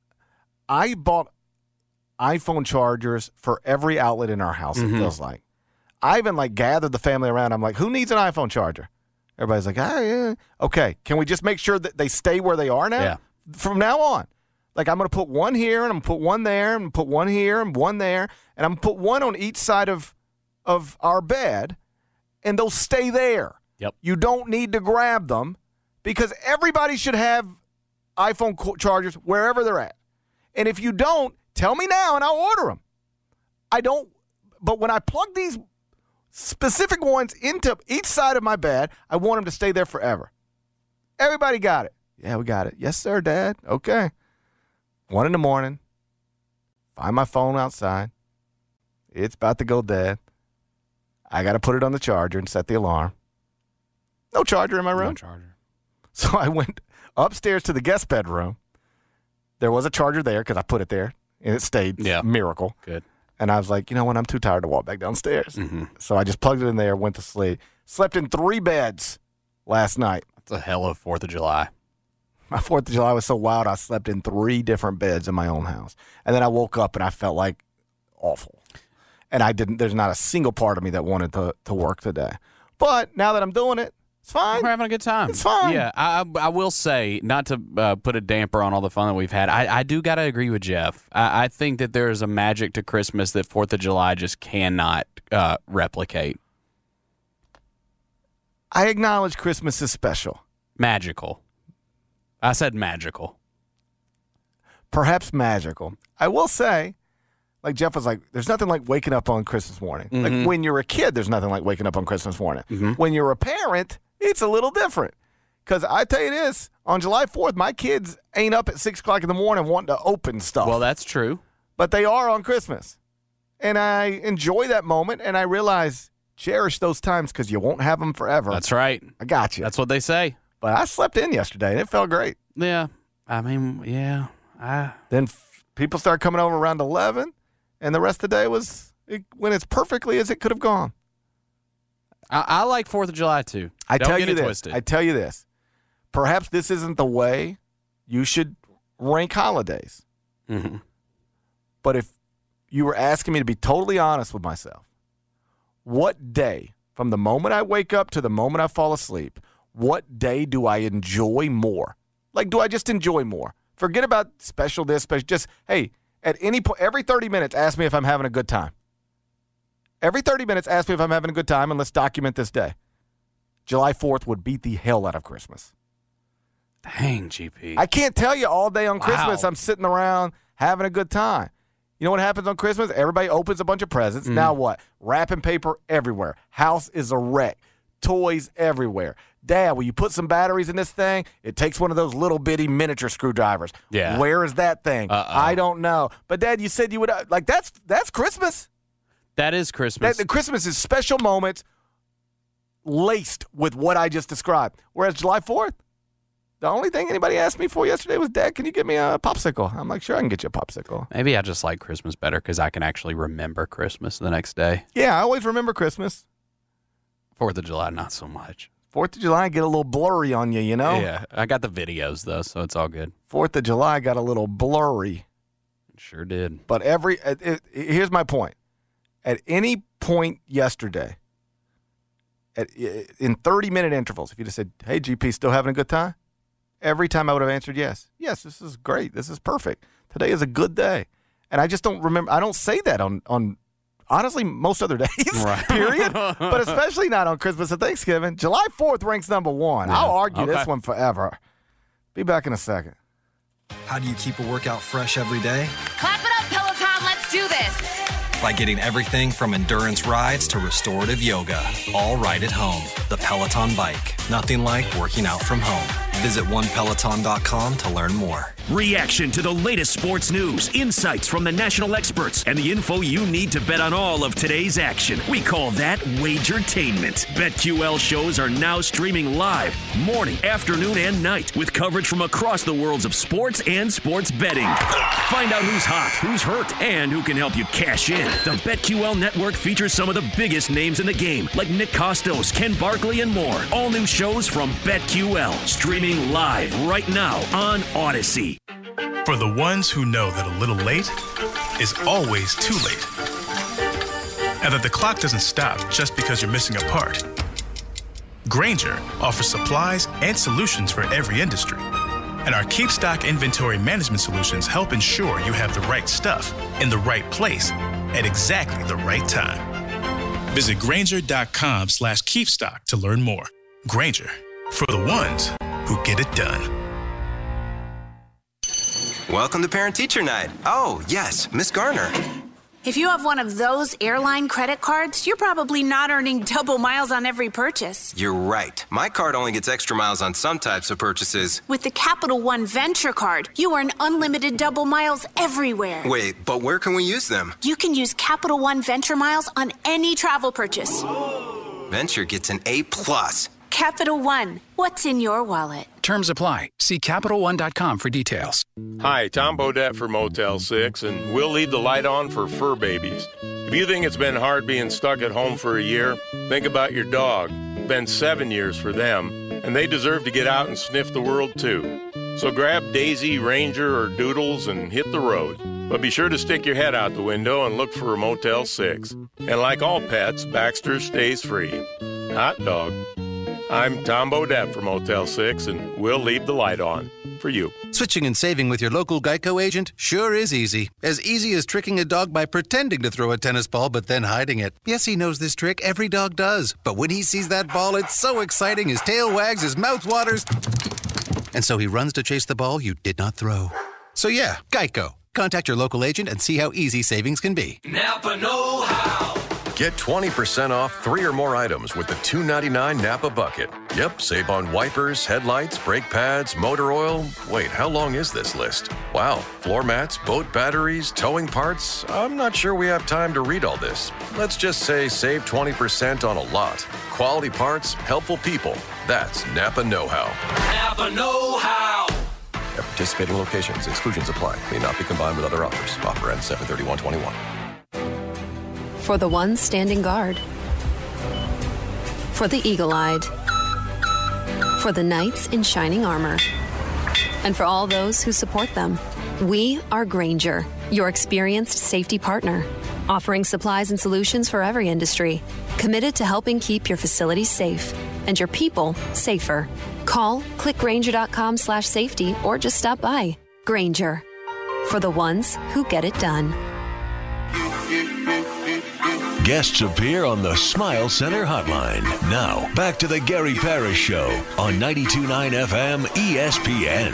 I bought iPhone chargers for every outlet in our house, mm-hmm. it feels like. I even, like, gathered the family around. I'm like, who needs an iPhone charger? Everybody's like, ah, yeah. Okay, can we just make sure that they stay where they are now? Yeah. From now on. Like, I'm going to put one here, and I'm going to put one there, and put one here, and one there, and I'm going to put one on each side of of our bed, and they'll stay there. Yep. You don't need to grab them because everybody should have iPhone co- chargers wherever they're at. And if you don't, tell me now, and I'll order them. I don't, but when I plug these specific ones into each side of my bed, I want them to stay there forever. Everybody got it. Yeah, we got it. Yes, sir, Dad. Okay. One in the morning. Find my phone outside. It's about to go dead. I got to put it on the charger and set the alarm. No charger in my room. No charger. So I went upstairs to the guest bedroom. There was a charger there because I put it there, and it stayed. Yeah. Miracle. Good. And I was like, you know what? I'm too tired to walk back downstairs. Mm-hmm. So I just plugged it in there, went to sleep. Slept in three beds last night. That's a hell of fourth of July. My fourth of July was so wild, I slept in three different beds in my own house. And then I woke up, and I felt like awful. And I didn't. There's not a single part of me that wanted to, to work today. But now that I'm doing it, it's fine. We're having a good time. It's fine. Yeah, I, I will say, not to uh, put a damper on all the fun that we've had, I, I do got to agree with Jeff. I, I think that there is a magic to Christmas that fourth of July just cannot uh, replicate. I acknowledge Christmas is special. Magical. I said magical. Perhaps magical. I will say, like Jeff was like, there's nothing like waking up on Christmas morning. Mm-hmm. Like when you're a kid, there's nothing like waking up on Christmas morning. Mm-hmm. When you're a parent, it's a little different. Because I tell you this, on July fourth, my kids ain't up at six o'clock in the morning wanting to open stuff. Well, that's true. But they are on Christmas. And I enjoy that moment, and I realize cherish those times because you won't have them forever. That's right. I got you. That's what they say. But I slept in yesterday, and it felt great. Yeah. I mean, yeah. I... Then f- people start coming over around eleven, and the rest of the day was it, when it's perfectly as it could have gone. I, I like fourth of July, too. I Don't tell get you it this. twisted. I tell you this. Perhaps this isn't the way you should rank holidays. Mm-hmm. But if you were asking me to be totally honest with myself, what day, from the moment I wake up to the moment I fall asleep, what day do I enjoy more? Like, do I just enjoy more? Forget about special this, special, just, hey, at any point, every thirty minutes, ask me if I'm having a good time. Every thirty minutes, ask me if I'm having a good time, and let's document this day. July fourth would beat the hell out of Christmas. Dang, G P. I can't tell you all day on Wow. Christmas I'm sitting around having a good time. You know what happens on Christmas? Everybody opens a bunch of presents. Mm. Now what? Wrapping paper everywhere. House is a wreck. Toys everywhere. Dad, will you put some batteries in this thing? It takes one of those little bitty miniature screwdrivers. Yeah. Where is that thing? Uh-oh. I don't know. But Dad, you said you would. Uh, like that's that's Christmas. That is Christmas. That, the Christmas is special moments laced with what I just described. Whereas July fourth, the only thing anybody asked me for yesterday was, Dad, can you get me a popsicle? I'm like, sure, I can get you a popsicle. Maybe I just like Christmas better because I can actually remember Christmas the next day. Yeah, I always remember Christmas. Fourth of July, not so much. Fourth of July get a little blurry on you, you know? Yeah, I got the videos though, so it's all good. Fourth of July got a little blurry. Sure did. But every it, it, here's my point. At any point yesterday, at, in thirty-minute intervals, if you just said, hey, G P, still having a good time? Every time I would have answered yes. Yes, this is great. This is perfect. Today is a good day. And I just don't remember. I don't say that on, on honestly, most other days, Right. period. But especially not on Christmas and Thanksgiving. July fourth ranks number one. Yeah. I'll argue Okay. this one forever. Be back in a second. How do you keep a workout fresh every day? Clap it up, Peloton. Let's do this. By getting everything from endurance rides to restorative yoga, all right at home. The Peloton Bike. Nothing like working out from home. Visit one peloton dot com to learn more. Reaction to the latest sports news, insights from the national experts, and the info you need to bet on all of today's action. We call that Wagertainment. BetQL shows are now streaming live, morning, afternoon, and night, with coverage from across the worlds of sports and sports betting. Find out who's hot, who's hurt, and who can help you cash in. The BetQL network features some of the biggest names in the game, like Nick Kostos, Ken Barkley, and more. All new shows from BetQL, streaming live right now on Odyssey. For the ones who know that a little late is always too late, and that the clock doesn't stop just because you're missing a part, Grainger offers supplies and solutions for every industry. And our Keep Stock inventory management solutions help ensure you have the right stuff in the right place at exactly the right time. Visit Grainger.com slash keepstock to learn more. Grainger, for the ones who get it done. Welcome to Parent Teacher Night. Oh, yes, Miss Garner. If you have one of those airline credit cards, you're probably not earning double miles on every purchase. You're right. My card only gets extra miles on some types of purchases. With the Capital One Venture Card, you earn unlimited double miles everywhere. Wait, but where can we use them? You can use Capital One Venture Miles on any travel purchase. Venture gets an A plus. Capital One, what's in your wallet? Terms apply. See Capital One dot com for details. Hi, Tom Bodette for Motel six, and we'll leave the light on for fur babies. If you think it's been hard being stuck at home for a year, think about your dog. It's been seven years for them, and they deserve to get out and sniff the world too. So grab Daisy, Ranger, or Doodles and hit the road. But be sure to stick your head out the window and look for a Motel six. And like all pets, Baxter stays free. Hot dog. I'm Tom Bodette from Motel six, and we'll leave the light on for you. Switching and saving with your local Geico agent sure is easy. As easy as tricking a dog by pretending to throw a tennis ball but then hiding it. Yes, he knows this trick. Every dog does. But when he sees that ball, it's so exciting. His tail wags, his mouth waters. And so he runs to chase the ball you did not throw. So yeah, Geico. Contact your local agent and see how easy savings can be. Napa know-how. Get twenty percent off three or more items with the two ninety-nine Napa Bucket. Yep, save on wipers, headlights, brake pads, motor oil. Wait, how long is this list? Wow, floor mats, boat batteries, towing parts. I'm not sure we have time to read all this. Let's just say save twenty percent on a lot. Quality parts, helpful people. That's Napa know-how. Napa know-how. At participating locations, exclusions apply. May not be combined with other offers. Offer ends seven thirty-one twenty-one. For the ones standing guard. For the eagle-eyed. For the knights in shining armor. And for all those who support them. We are Grainger, your experienced safety partner. Offering supplies and solutions for every industry. Committed to helping keep your facilities safe. And your people safer. Call, click Grainger.com slash safety, or just stop by. Grainger. For the ones who get it done. guests appear on the Smile Center hotline. Now, back to the Gary Parrish Show on ninety-two point nine F M E S P N.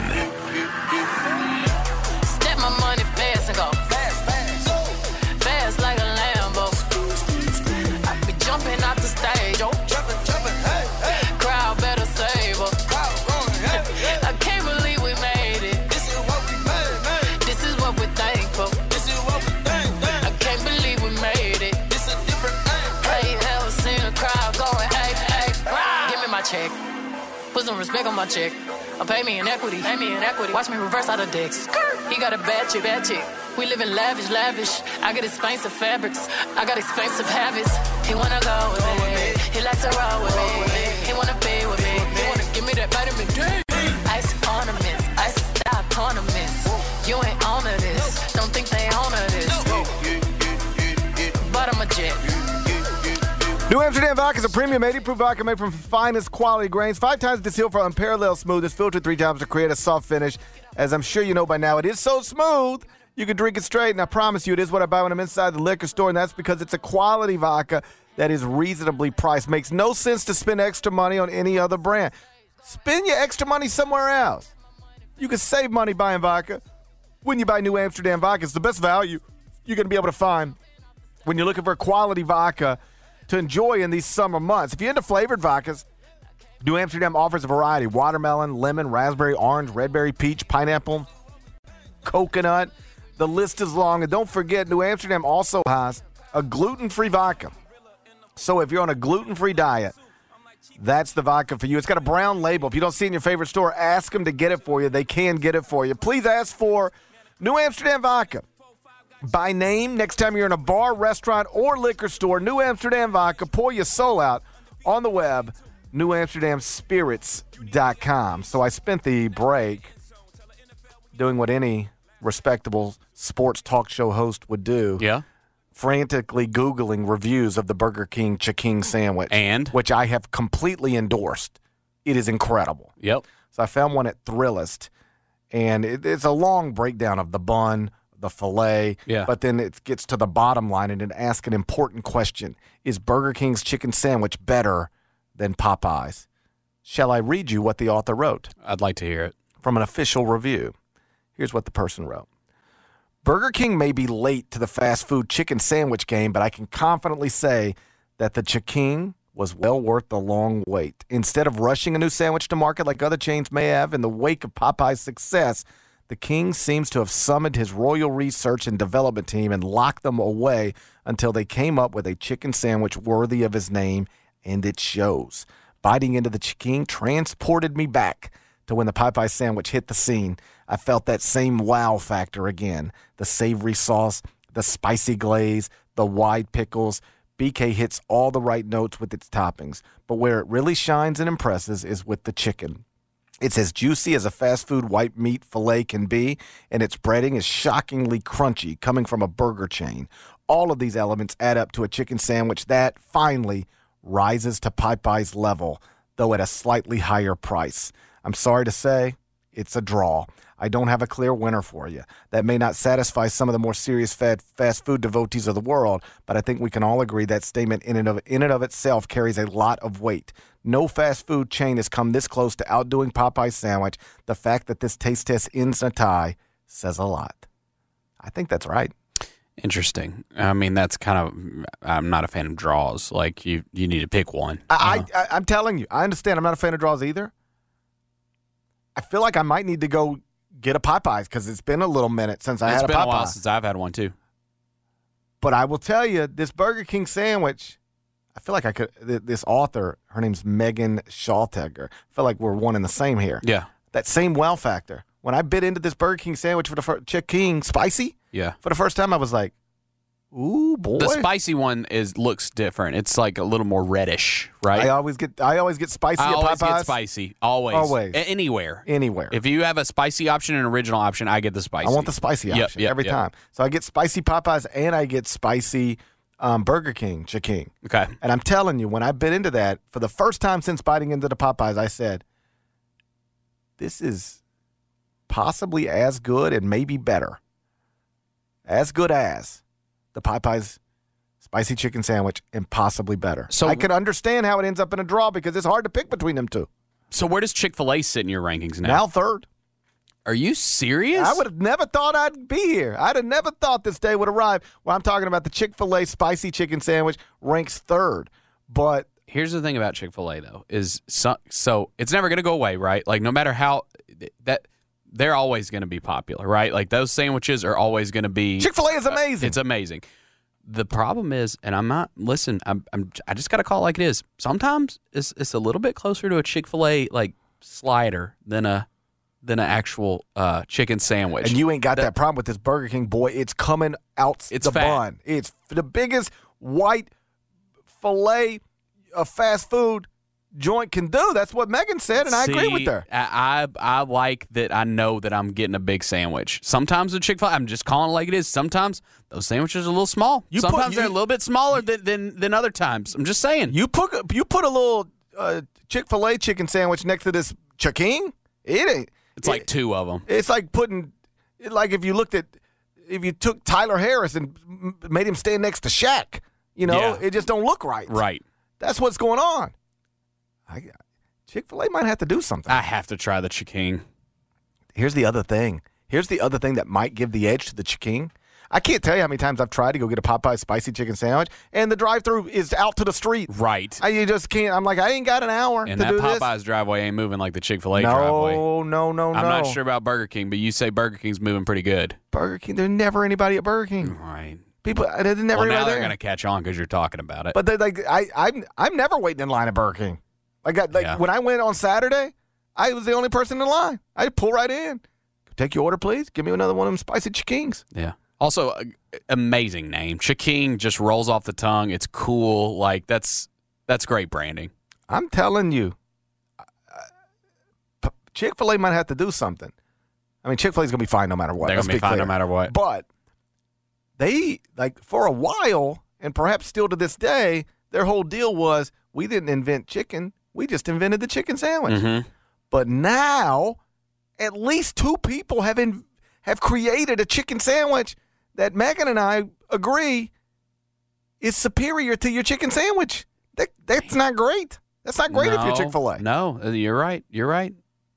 Step my money fast and go fast, fast, fast like a Lambo. I be jumping out the stage, oh, jumping, jumping, hey, hey. Crowd better save her. I can't believe we made it. This is what we made, made. This is what we're thankful. This is what we think, think. I can't believe we made it. This a different thing. Hey, ever seen a crowd going, hey, hey, wow. Give me my check. Put some respect on my check. Or pay me in equity. Pay me in equity. Watch me reverse out of dicks. He got a bad chick, bad chick. We live in lavish, lavish. I got expensive fabrics. I got expensive habits. He wanna go with me. He likes to roll with me. He wanna be with me. He wanna give me that vitamin D. Ice ornaments. Ice style ornaments. You ain't on to this. Don't think they own to this. But I'm a jet. New Amsterdam Vodka is a premium eighty-proof vodka made from the finest quality grains, five times distilled for unparalleled smoothness, filtered three times to create a soft finish. As I'm sure you know by now, it is so smooth, you can drink it straight, and I promise you it is what I buy when I'm inside the liquor store, and that's because it's a quality vodka that is reasonably priced. Makes no sense to spend extra money on any other brand. Spend your extra money somewhere else. You can save money buying vodka when you buy New Amsterdam Vodka. It's the best value you're going to be able to find when you're looking for a quality vodka to enjoy in these summer months. If you're into flavored vodkas, New Amsterdam offers a variety: watermelon, lemon, raspberry, orange, red berry, peach, pineapple, coconut. The list is long. And don't forget, New Amsterdam also has a gluten-free vodka. So if you're on a gluten-free diet, that's the vodka for you. It's got a brown label. If you don't see it in your favorite store, ask them to get it for you. They can get it for you. Please ask for New Amsterdam Vodka by name next time you're in a bar, restaurant, or liquor store. New Amsterdam Vodka. Pour your soul out on the web, new amsterdam spirits dot com. So I spent the break doing what any respectable sports talk show host would do. Yeah. Frantically Googling reviews of the Burger King Chicken sandwich. And? Which I have completely endorsed. It is incredible. Yep. So I found one at Thrillist, and it, it's a long breakdown of the bun, the filet, yeah. But then it gets to the bottom line and it asks an important question. Is Burger King's chicken sandwich better than Popeyes? Shall I read you what the author wrote? I'd like to hear it. From an official review. Here's what the person wrote. Burger King may be late to the fast food chicken sandwich game, but I can confidently say that the chicken was well worth the long wait. Instead of rushing a new sandwich to market like other chains may have in the wake of Popeye's success, the King seems to have summoned his royal research and development team and locked them away until they came up with a chicken sandwich worthy of his name, and it shows. Biting into the chicken transported me back to when the Popeye sandwich hit the scene. I felt that same wow factor again. The savory sauce, the spicy glaze, the wide pickles. B K hits all the right notes with its toppings, but where it really shines and impresses is with the chicken. It's as juicy as a fast food white meat filet can be, and its breading is shockingly crunchy, coming from a burger chain. All of these elements add up to a chicken sandwich that, finally, rises to Popeye's level, though at a slightly higher price. I'm sorry to say, it's a draw. I don't have a clear winner for you. That may not satisfy some of the more serious fat, fast food devotees of the world, but I think we can all agree that statement in and of, in and of itself carries a lot of weight. No fast food chain has come this close to outdoing Popeye's sandwich. The fact that this taste test ends in a tie says a lot. I think that's right. Interesting. I mean, that's kind of, I'm not a fan of draws. Like, you, you need to pick one. I, uh, I, I'm telling you, I understand. I'm not a fan of draws either. I feel like I might need to go get a Popeyes because it's been a little minute since I it's had a Popeye. It's been a while since I've had one, too. But I will tell you, this Burger King sandwich, I feel like I could, this author, her name's Megan Schaltegger. I feel like we're one and the same here. Yeah. That same wow factor. When I bit into this Burger King sandwich for the first, chicken spicy, yeah. for the first time, I was like, ooh, boy. The spicy one is looks different. It's like a little more reddish, right? I always get I always get spicy I at always Popeyes. get spicy. Always. Always. A- anywhere. Anywhere. If you have a spicy option and an original option, I get the spicy. I want the spicy Yep, option yep, every yep. time. So I get spicy Popeyes and I get spicy um, Burger King chicken. Okay. And I'm telling you, when I bit into that, for the first time since biting into the Popeyes, I said, this is possibly as good and maybe better. As good as the Popeyes spicy chicken sandwich, and possibly better. So I could understand how it ends up in a draw because it's hard to pick between them two. So where does Chick-fil-A sit in your rankings now? Now third. Are you serious? I would have never thought I'd be here. I'd have never thought this day would arrive. Well, I'm talking about the Chick-fil-A spicy chicken sandwich ranks third. But here's the thing about Chick-fil-A, though, is so, so it's never going to go away, right? Like, no matter how that they're always going to be popular, right? Like, those sandwiches are always going to be. Chick-fil-A is amazing. Uh, it's amazing. The problem is, and I'm not, listen, I'm, I'm I just got to call it like it is. Sometimes it's, it's a little bit closer to a Chick-fil-A, like, slider than a than an actual uh, chicken sandwich. And you ain't got that, that problem with this Burger King, boy. It's coming out it's the fat. bun. It's the biggest white filet of fast food joint can do. That's what Megan said, and I See, agree with her. I, I I like that I know that I'm getting a big sandwich. Sometimes with Chick-fil-A, I'm just calling it like it is. Sometimes those sandwiches are a little small. You Sometimes put- you- they're a little bit smaller than, than, than other times. I'm just saying. You put you put a little uh, Chick-fil-A chicken sandwich next to this Chick-king, it ain't. It's like two of them. It's like putting, like if you looked at, if you took Tyler Harris and m- made him stand next to Shaq, you know, Yeah. it just don't look right. Right. That's what's going on. I, Chick-fil-A might have to do something. I have to try the Chick-king. Here's the other thing. Here's the other thing that might give the edge to the Chick-king. I can't tell you how many times I've tried to go get a Popeye spicy chicken sandwich, and the drive-thru is out to the street. Right. I, you just can't. I'm like, I ain't got an hour And to that do Popeye's this. driveway ain't moving like the Chick-fil-A no, driveway. No, no, no, I'm not sure about Burger King, but you say Burger King's moving pretty good. Burger King, there's never anybody at Burger King. Right. People, there's never Well, now anybody they're there. going to catch on because you're talking about it. But they're like, I, I'm, I'm never waiting in line at Burger King. Like, I, like Yeah. when I went on Saturday, I was the only person in line. I pull right in. Take your order, please. Give me another one of them spicy Chick-kings. Yeah. Also, uh, amazing name. Chick-king just rolls off the tongue. It's cool. Like, that's that's great branding. I'm telling you, uh, Chick-fil-A might have to do something. I mean, Chick-fil-A's going to be fine no matter what. They're Let's going to be fine clear. no matter what. But they, like, for a while, and perhaps still to this day, their whole deal was, we didn't invent chicken. We just invented the chicken sandwich. Mm-hmm. But now, at least two people have in, have created a chicken sandwich that Megan and I agree is superior to your chicken sandwich. That, that's not great. That's not great if you're No, Chick-fil-A. No, uh, you're right. You're right.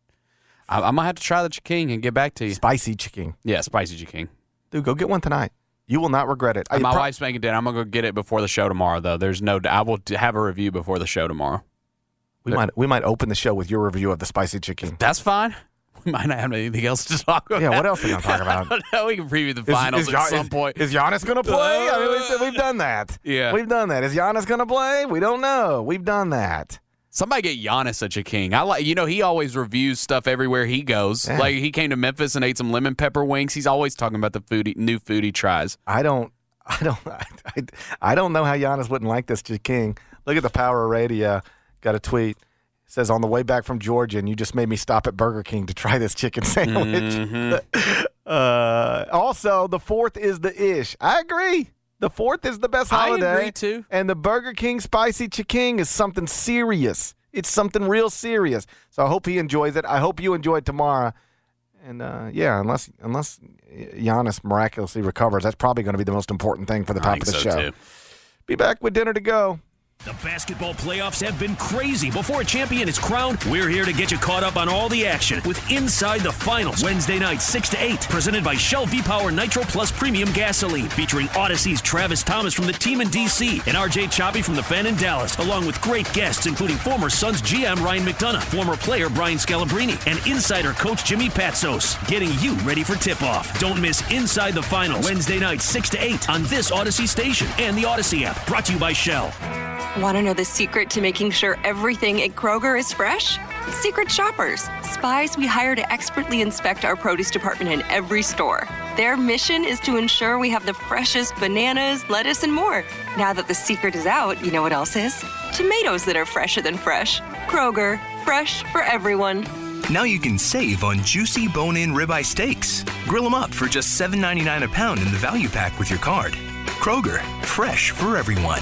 I, I'm going to have to try the Chick-king and get back to you. Spicy chicken. Yeah, spicy Chick-king. Dude, go get one tonight. You will not regret it. I My pro- wife's making dinner. I'm going to go get it before the show tomorrow, though. There's no. I will d- have a review before the show tomorrow. We might we might open the show with your review of the spicy chicken. That's fine. We might not have anything else to talk about. Yeah, what else are we going to talk about? I don't know. We can preview the Is- finals is, at Gian- some is- point. Is Giannis going to play? I mean, we've, we've done that. Yeah. We've done that. Is Giannis going to play? We don't know. We've done that. Somebody get Giannis such a king. I like, you know, he always reviews stuff everywhere he goes. Yeah. Like he came to Memphis and ate some lemon pepper wings. He's always talking about the food, he, new food he tries. I don't, I don't, I, I, I don't know how Giannis wouldn't like this King. Look at the power of radio. Got a tweet. It says, on the way back from Georgia, and you just made me stop at Burger King to try this chicken sandwich. Mm-hmm. uh, also, the fourth is the ish. I agree. The fourth is the best I holiday. agree, too. And the Burger King Spicy Chicken is something serious. It's something real serious. So I hope he enjoys it. I hope you enjoy it tomorrow. And, uh, yeah, unless unless Giannis miraculously recovers, that's probably going to be the most important thing for the I top think of the so, show. too. Be back with dinner to go. The basketball playoffs have been crazy. Before a champion is crowned, we're here to get you caught up on all the action with Inside the Finals. Wednesday night, six to eight. Presented by Shell V-Power Nitro Plus Premium Gasoline. Featuring Odyssey's Travis Thomas from the team in D C and R J Choppy from the fan in Dallas. Along with great guests, including former Suns G M Ryan McDonough, former player Brian Scalabrine, and insider coach Jimmy Patsos. Getting you ready for tip-off. Don't miss Inside the Finals. Wednesday night, six to eight on this Odyssey station and the Odyssey app. Brought to you by Shell. Want to know the secret to making sure everything at Kroger is fresh? Secret shoppers, spies we hire to expertly inspect our produce department in every store. Their mission is to ensure we have the freshest bananas, lettuce, and more. Now that the secret is out, you know what else is? Tomatoes that are fresher than fresh. Kroger, fresh for everyone. Now you can save on juicy bone-in ribeye steaks. Grill them up for just seven ninety-nine a pound in the value pack with your card. Kroger, fresh for everyone.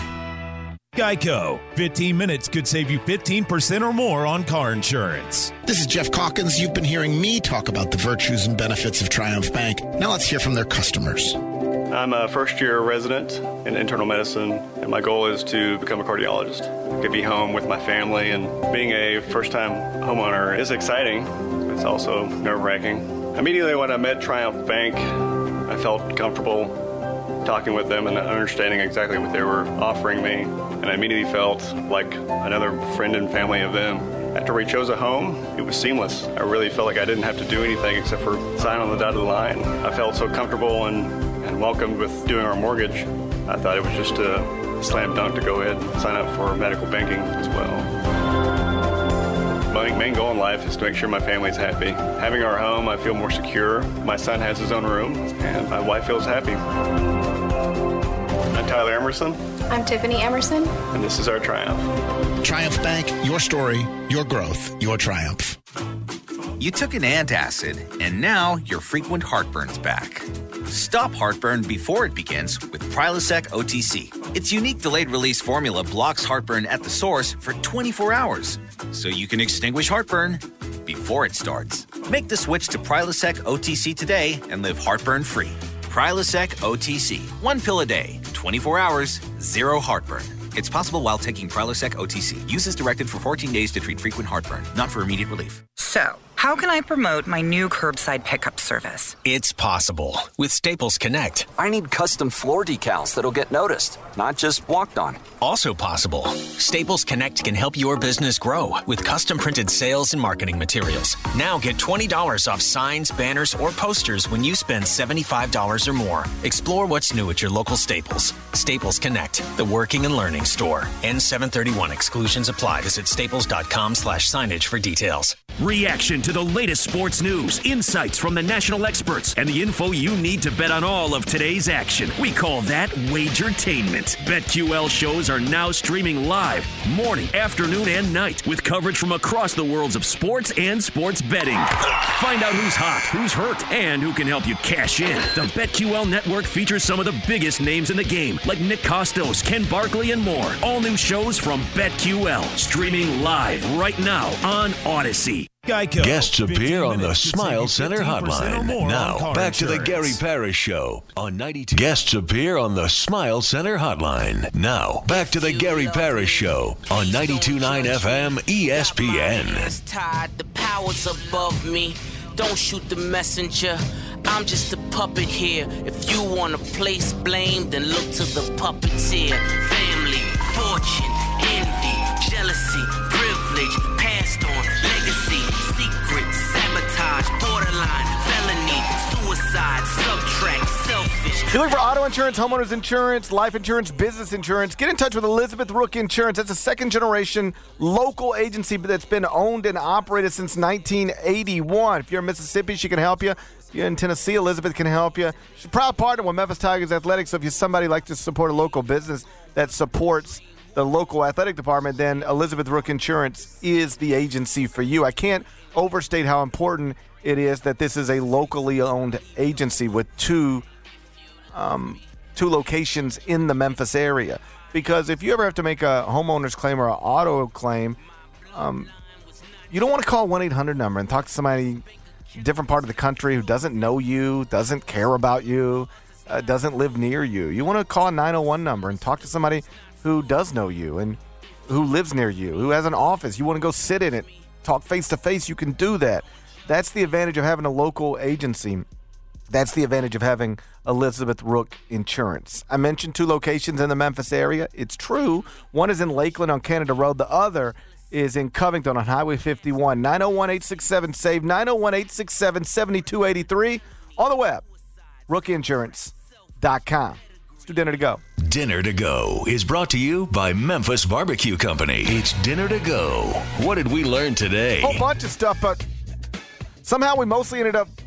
Geico. fifteen minutes could save you fifteen percent or more on car insurance. This is Jeff Calkins. You've been hearing me talk about the virtues and benefits of Triumph Bank. Now let's hear from their customers. Uh, I'm a first-year resident in internal medicine, and my goal is to become a cardiologist. I could be home with my family, and being a first-time homeowner is exciting. It's also nerve-wracking. Immediately when I met Triumph Bank, I felt comfortable talking with them and understanding exactly what they were offering me, and I immediately felt like another friend and family of them. After we chose a home, it was seamless. I really felt like I didn't have to do anything except for sign on the dotted line. I felt so comfortable and, and welcomed with doing our mortgage. I thought it was just a slam dunk to go ahead and sign up for medical banking as well. My main goal in life is to make sure my family's happy. Having our home, I feel more secure. My son has his own room, and my wife feels happy. I'm Tyler Emerson. I'm Tiffany Emerson. And this is our Triumph. Triumph Bank, your story, your growth, your triumph. You took an antacid, and now your frequent heartburn's back. Stop heartburn before it begins with Prilosec O T C. Its unique delayed-release formula blocks heartburn at the source for twenty-four hours, so you can extinguish heartburn before it starts. Make the switch to Prilosec O T C today and live heartburn-free. Prilosec O T C. One pill a day, twenty-four hours, zero heartburn. It's possible while taking Prilosec O T C. Use as directed for fourteen days to treat frequent heartburn, not for immediate relief. So, how can I promote my new curbside pickup service? It's possible with Staples Connect. I need custom floor decals that'll get noticed, not just walked on. Also possible. Staples Connect can help your business grow with custom printed sales and marketing materials. Now get twenty dollars off signs, banners, or posters when you spend seventy-five dollars or more. Explore what's new at your local Staples. Staples Connect, the working and learning store. N seven thirty-one exclusions apply. Visit staples.com slash signage for details. Reaction to the latest sports news, insights from the national experts, and the info you need to bet on all of today's action. We call that wagertainment. BetQL shows are now streaming live, morning, afternoon, and night, with coverage from across the worlds of sports and sports betting. Find out who's hot, who's hurt, and who can help you cash in. The BetQL network features some of the biggest names in the game, like Nick Kostos, Ken Barkley, and more. All new shows from BetQL, streaming live right now on Odyssey. Geico. Guests appear on the Smile Center hotline. Now, back to the Gary Parrish Show on ninety-two. Guests appear on the Smile Center hotline. Now, back to the Gary Parrish Show on ninety-two point nine F M E S P N. The powers above me. Don't shoot the messenger. I'm just a puppet here. If you want to place blame, then look to the puppeteer. Family, fortune, envy, jealousy, privilege, passed on, legacy, secret, sabotage, borderline, felony, suicide, subtract, selfish. If you look for auto insurance, homeowners insurance, life insurance, business insurance, get in touch with Elizabeth Rook Insurance. That's a second-generation local agency that's been owned and operated since nineteen eighty-one. If you're in Mississippi, she can help you. If you're in Tennessee, Elizabeth can help you. She's a proud partner with Memphis Tigers Athletics, so if you're somebody like to support a local business that supports the local athletic department, then Elizabeth Rook Insurance is the agency for you. I can't overstate how important it is that this is a locally owned agency with two um, two locations in the Memphis area. Because if you ever have to make a homeowner's claim or an auto claim, um, you don't want to call one eight hundred number and talk to somebody different part of the country who doesn't know you, doesn't care about you, uh, doesn't live near you. You want to call a nine oh one number and talk to somebody who does know you and who lives near you, who has an office. You want to go sit in it, talk face-to-face, you can do that. That's the advantage of having a local agency. That's the advantage of having Elizabeth Rook Insurance. I mentioned two locations in the Memphis area. It's true. One is in Lakeland on Canada Road. The other is in Covington on Highway fifty-one. nine oh one, eight six seven, S A V E, nine oh one, eight six seven, seven two eight three. On the web, rook insurance dot com. Let's do Dinner to Go. Dinner to Go is brought to you by Memphis Barbecue Company. It's Dinner to Go. What did we learn today? A whole bunch of stuff, but somehow we mostly ended up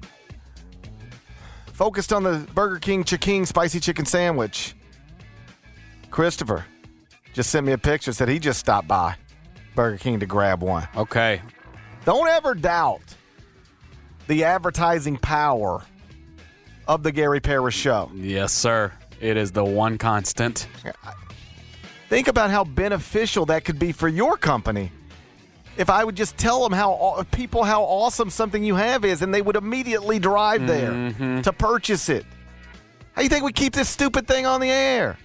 focused on the Burger King Chicken Spicy Chicken Sandwich. Christopher just sent me a picture, said he just stopped by Burger King to grab one. Okay. Don't ever doubt the advertising power of the Gary Parrish Show. Yes, sir. It is the one constant. Think about how beneficial that could be for your company. If I would just tell them how people how awesome something you have is, and they would immediately drive there mm-hmm. to purchase it. How do you think we keep this stupid thing on the air?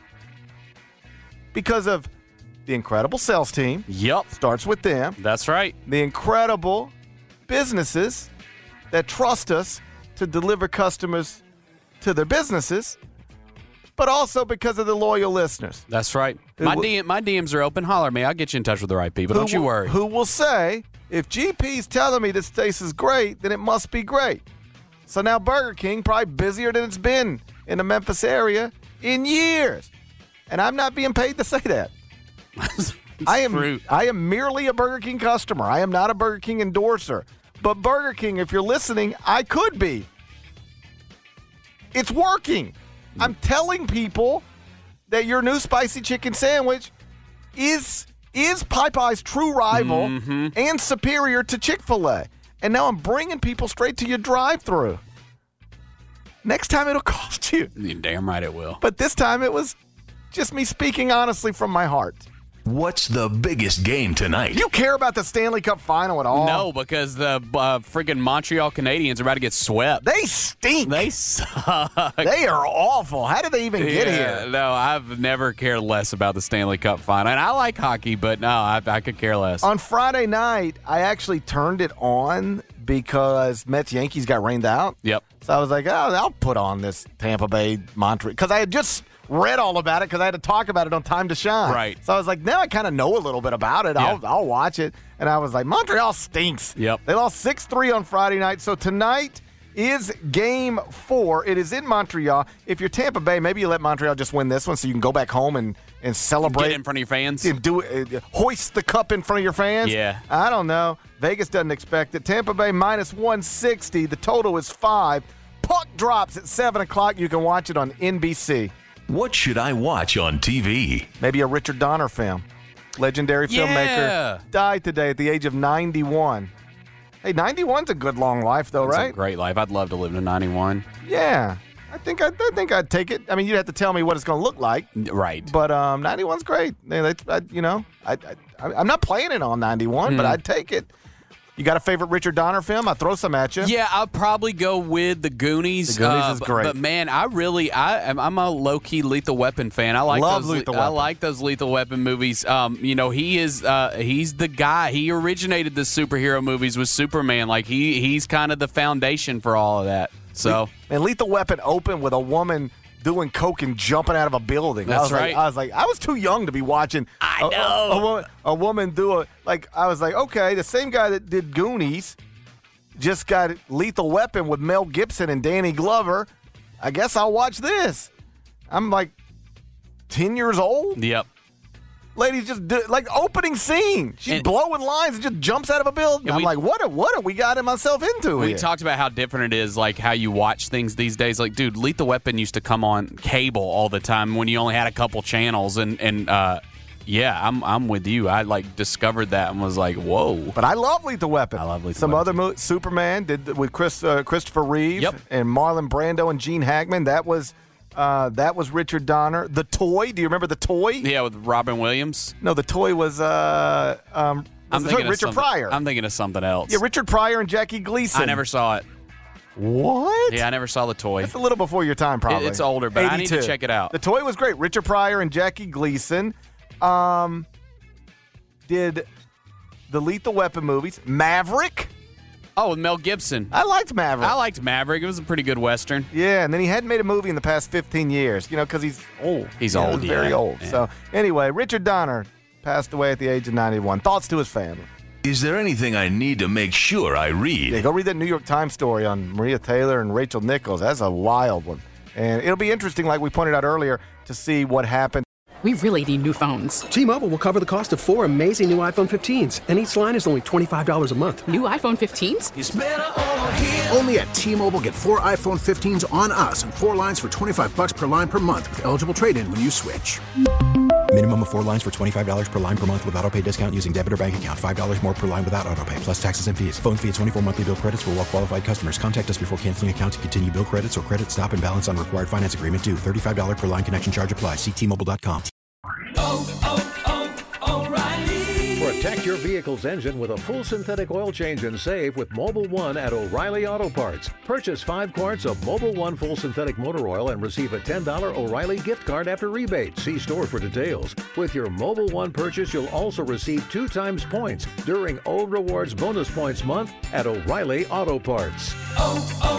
Because of the incredible sales team. Yep. Starts with them. That's right. The incredible businesses that trust us to deliver customers to their businesses, but also because of the loyal listeners. That's right. My, D M, my D Ms are open. Holler at me. I'll get you in touch with the right people. Don't you will, worry. Who will say, if G P's telling me this place is great, then it must be great. So now Burger King, probably busier than it's been in the Memphis area in years. And I'm not being paid to say that. I am true. I am merely a Burger King customer. I am not a Burger King endorser. But Burger King, if you're listening, I could be. It's working. I'm telling people that your new spicy chicken sandwich is is Popeye's true rival mm-hmm. and superior to Chick-fil-A. And now I'm bringing people straight to your drive-thru. Next time it'll cost you. You're damn right it will. But this time it was just me speaking honestly from my heart. What's the biggest game tonight? Do you care about the Stanley Cup final at all? No, because the uh, freaking Montreal Canadiens are about to get swept. They stink. They suck. They are awful. How did they even get yeah, here? No, I've never cared less about the Stanley Cup final. And I like hockey, but no, I, I could care less. On Friday night, I actually turned it on because Mets-Yankees got rained out. Yep. So I was like, oh, I'll put on this Tampa Bay Montreal. Because I had just read all about it because I had to talk about it on Time to Shine. Right. So I was like, now I kind of know a little bit about it. Yeah. I'll, I'll watch it. And I was like, Montreal stinks. Yep. They lost six three on Friday night. So tonight is game four. It is in Montreal. If you're Tampa Bay, maybe you let Montreal just win this one so you can go back home and, and celebrate. Get in front of your fans. And do it, uh, hoist the cup in front of your fans. Yeah. I don't know. Vegas doesn't expect it. Tampa Bay minus one sixty. The total is five. Puck drops at seven o'clock. You can watch it on N B C. What should I watch on T V? Maybe a Richard Donner film. Legendary Yeah. filmmaker. Died today at the age of ninety-one. Hey, ninety-one's a good long life, though, It's right? a great life. I'd love to live to ninety-one. Yeah. I think I'd, I think I'd take it. I mean, you'd have to tell me what it's going to look like. Right. But um, ninety-one's great. They, they, I, you know, I, I, I'm not playing it on ninety-one, but Hmm. I'd take it. You got a favorite Richard Donner film? I'll throw some at you. Yeah, I'll probably go with The Goonies. The Goonies uh, is but- great. But, man, I really, I, am- I'm a low-key Lethal Weapon fan. I like Love those, Lethal I Weapon. like those Lethal Weapon movies. Um, you know, he is, uh, he's the guy. He originated the superhero movies with Superman. Like he, he's kind of the foundation for all of that. So, And Lethal Weapon opened with a woman doing coke and jumping out of a building. I That's was like- right. I was like, I was too young to be watching. I a- a- know. a, woman, a woman do a like. I was like, okay, the same guy that did Goonies just got Lethal Weapon with Mel Gibson and Danny Glover. I guess I'll watch this. I'm like ten years old. yep. Ladies just do, like opening scene. She's And- blowing lines and just jumps out of a building. And I'm we- like, what? What have we gotten myself into We here? talked about how different it is, like how you watch things these days. Like, dude, Lethal Weapon used to come on cable all the time when you only had a couple channels, and and uh, yeah, I'm I'm with you. I like discovered that and was like, whoa. But I love Lethal Weapon. I love Lethal Some Weapon. other mo- Superman did with Chris uh, Christopher Reeve Yep. and Marlon Brando and Gene Hackman. That was uh, that was Richard Donner. The Toy. Do you remember The Toy? Yeah, with Robin Williams. No, The Toy was uh, um, was I'm the thinking Toy? of Richard something- Pryor. I'm thinking of something else. yeah, Richard Pryor and Jackie Gleason. I never saw it. What? Yeah, I never saw The Toy. It's a little before your time, probably. It- it's older, but I need to eighty-two. check it out. The Toy was great. Richard Pryor and Jackie Gleason um, did the Lethal Weapon movies. Maverick. Oh, with Mel Gibson. I liked Maverick. I liked Maverick. It was a pretty good Western. Yeah, and then he hadn't made a movie in the past fifteen years, you know, because he's old. He's You know, old, he's very yeah. old. Yeah. So, anyway, Richard Donner passed away at the age of ninety-one. Thoughts to his family. Is there anything I need to make sure I read? Yeah, go read that New York Times story on Maria Taylor and Rachel Nichols. That's a wild one. And it'll be interesting, like we pointed out earlier, to see what happened. We really need new phones. T-Mobile will cover the cost of four amazing new iPhone fifteens, and each line is only twenty-five dollars a month. New iPhone fifteens? It's better over here. Only at T-Mobile, get four iPhone fifteens on us and four lines for twenty-five bucks per line per month with eligible trade-in when you switch. Minimum of four lines for twenty-five dollars per line per month with autopay discount using debit or bank account. five dollars more per line without autopay, plus taxes and fees. Phone fee at twenty-four monthly bill credits for well-qualified customers. Contact us before canceling account to continue bill credits or credit stop and balance on required finance agreement due. thirty-five dollars per line connection charge applies. See T Mobile dot com. Oh, oh, oh, O'Reilly. Protect your vehicle's engine with a full synthetic oil change and save with Mobil one at O'Reilly Auto Parts. Purchase five quarts of Mobil one full synthetic motor oil and receive a ten dollars O'Reilly gift card after rebate. See store for details. With your Mobil one purchase, you'll also receive two times points during O Rewards Bonus Points Month at O'Reilly Auto Parts. Oh,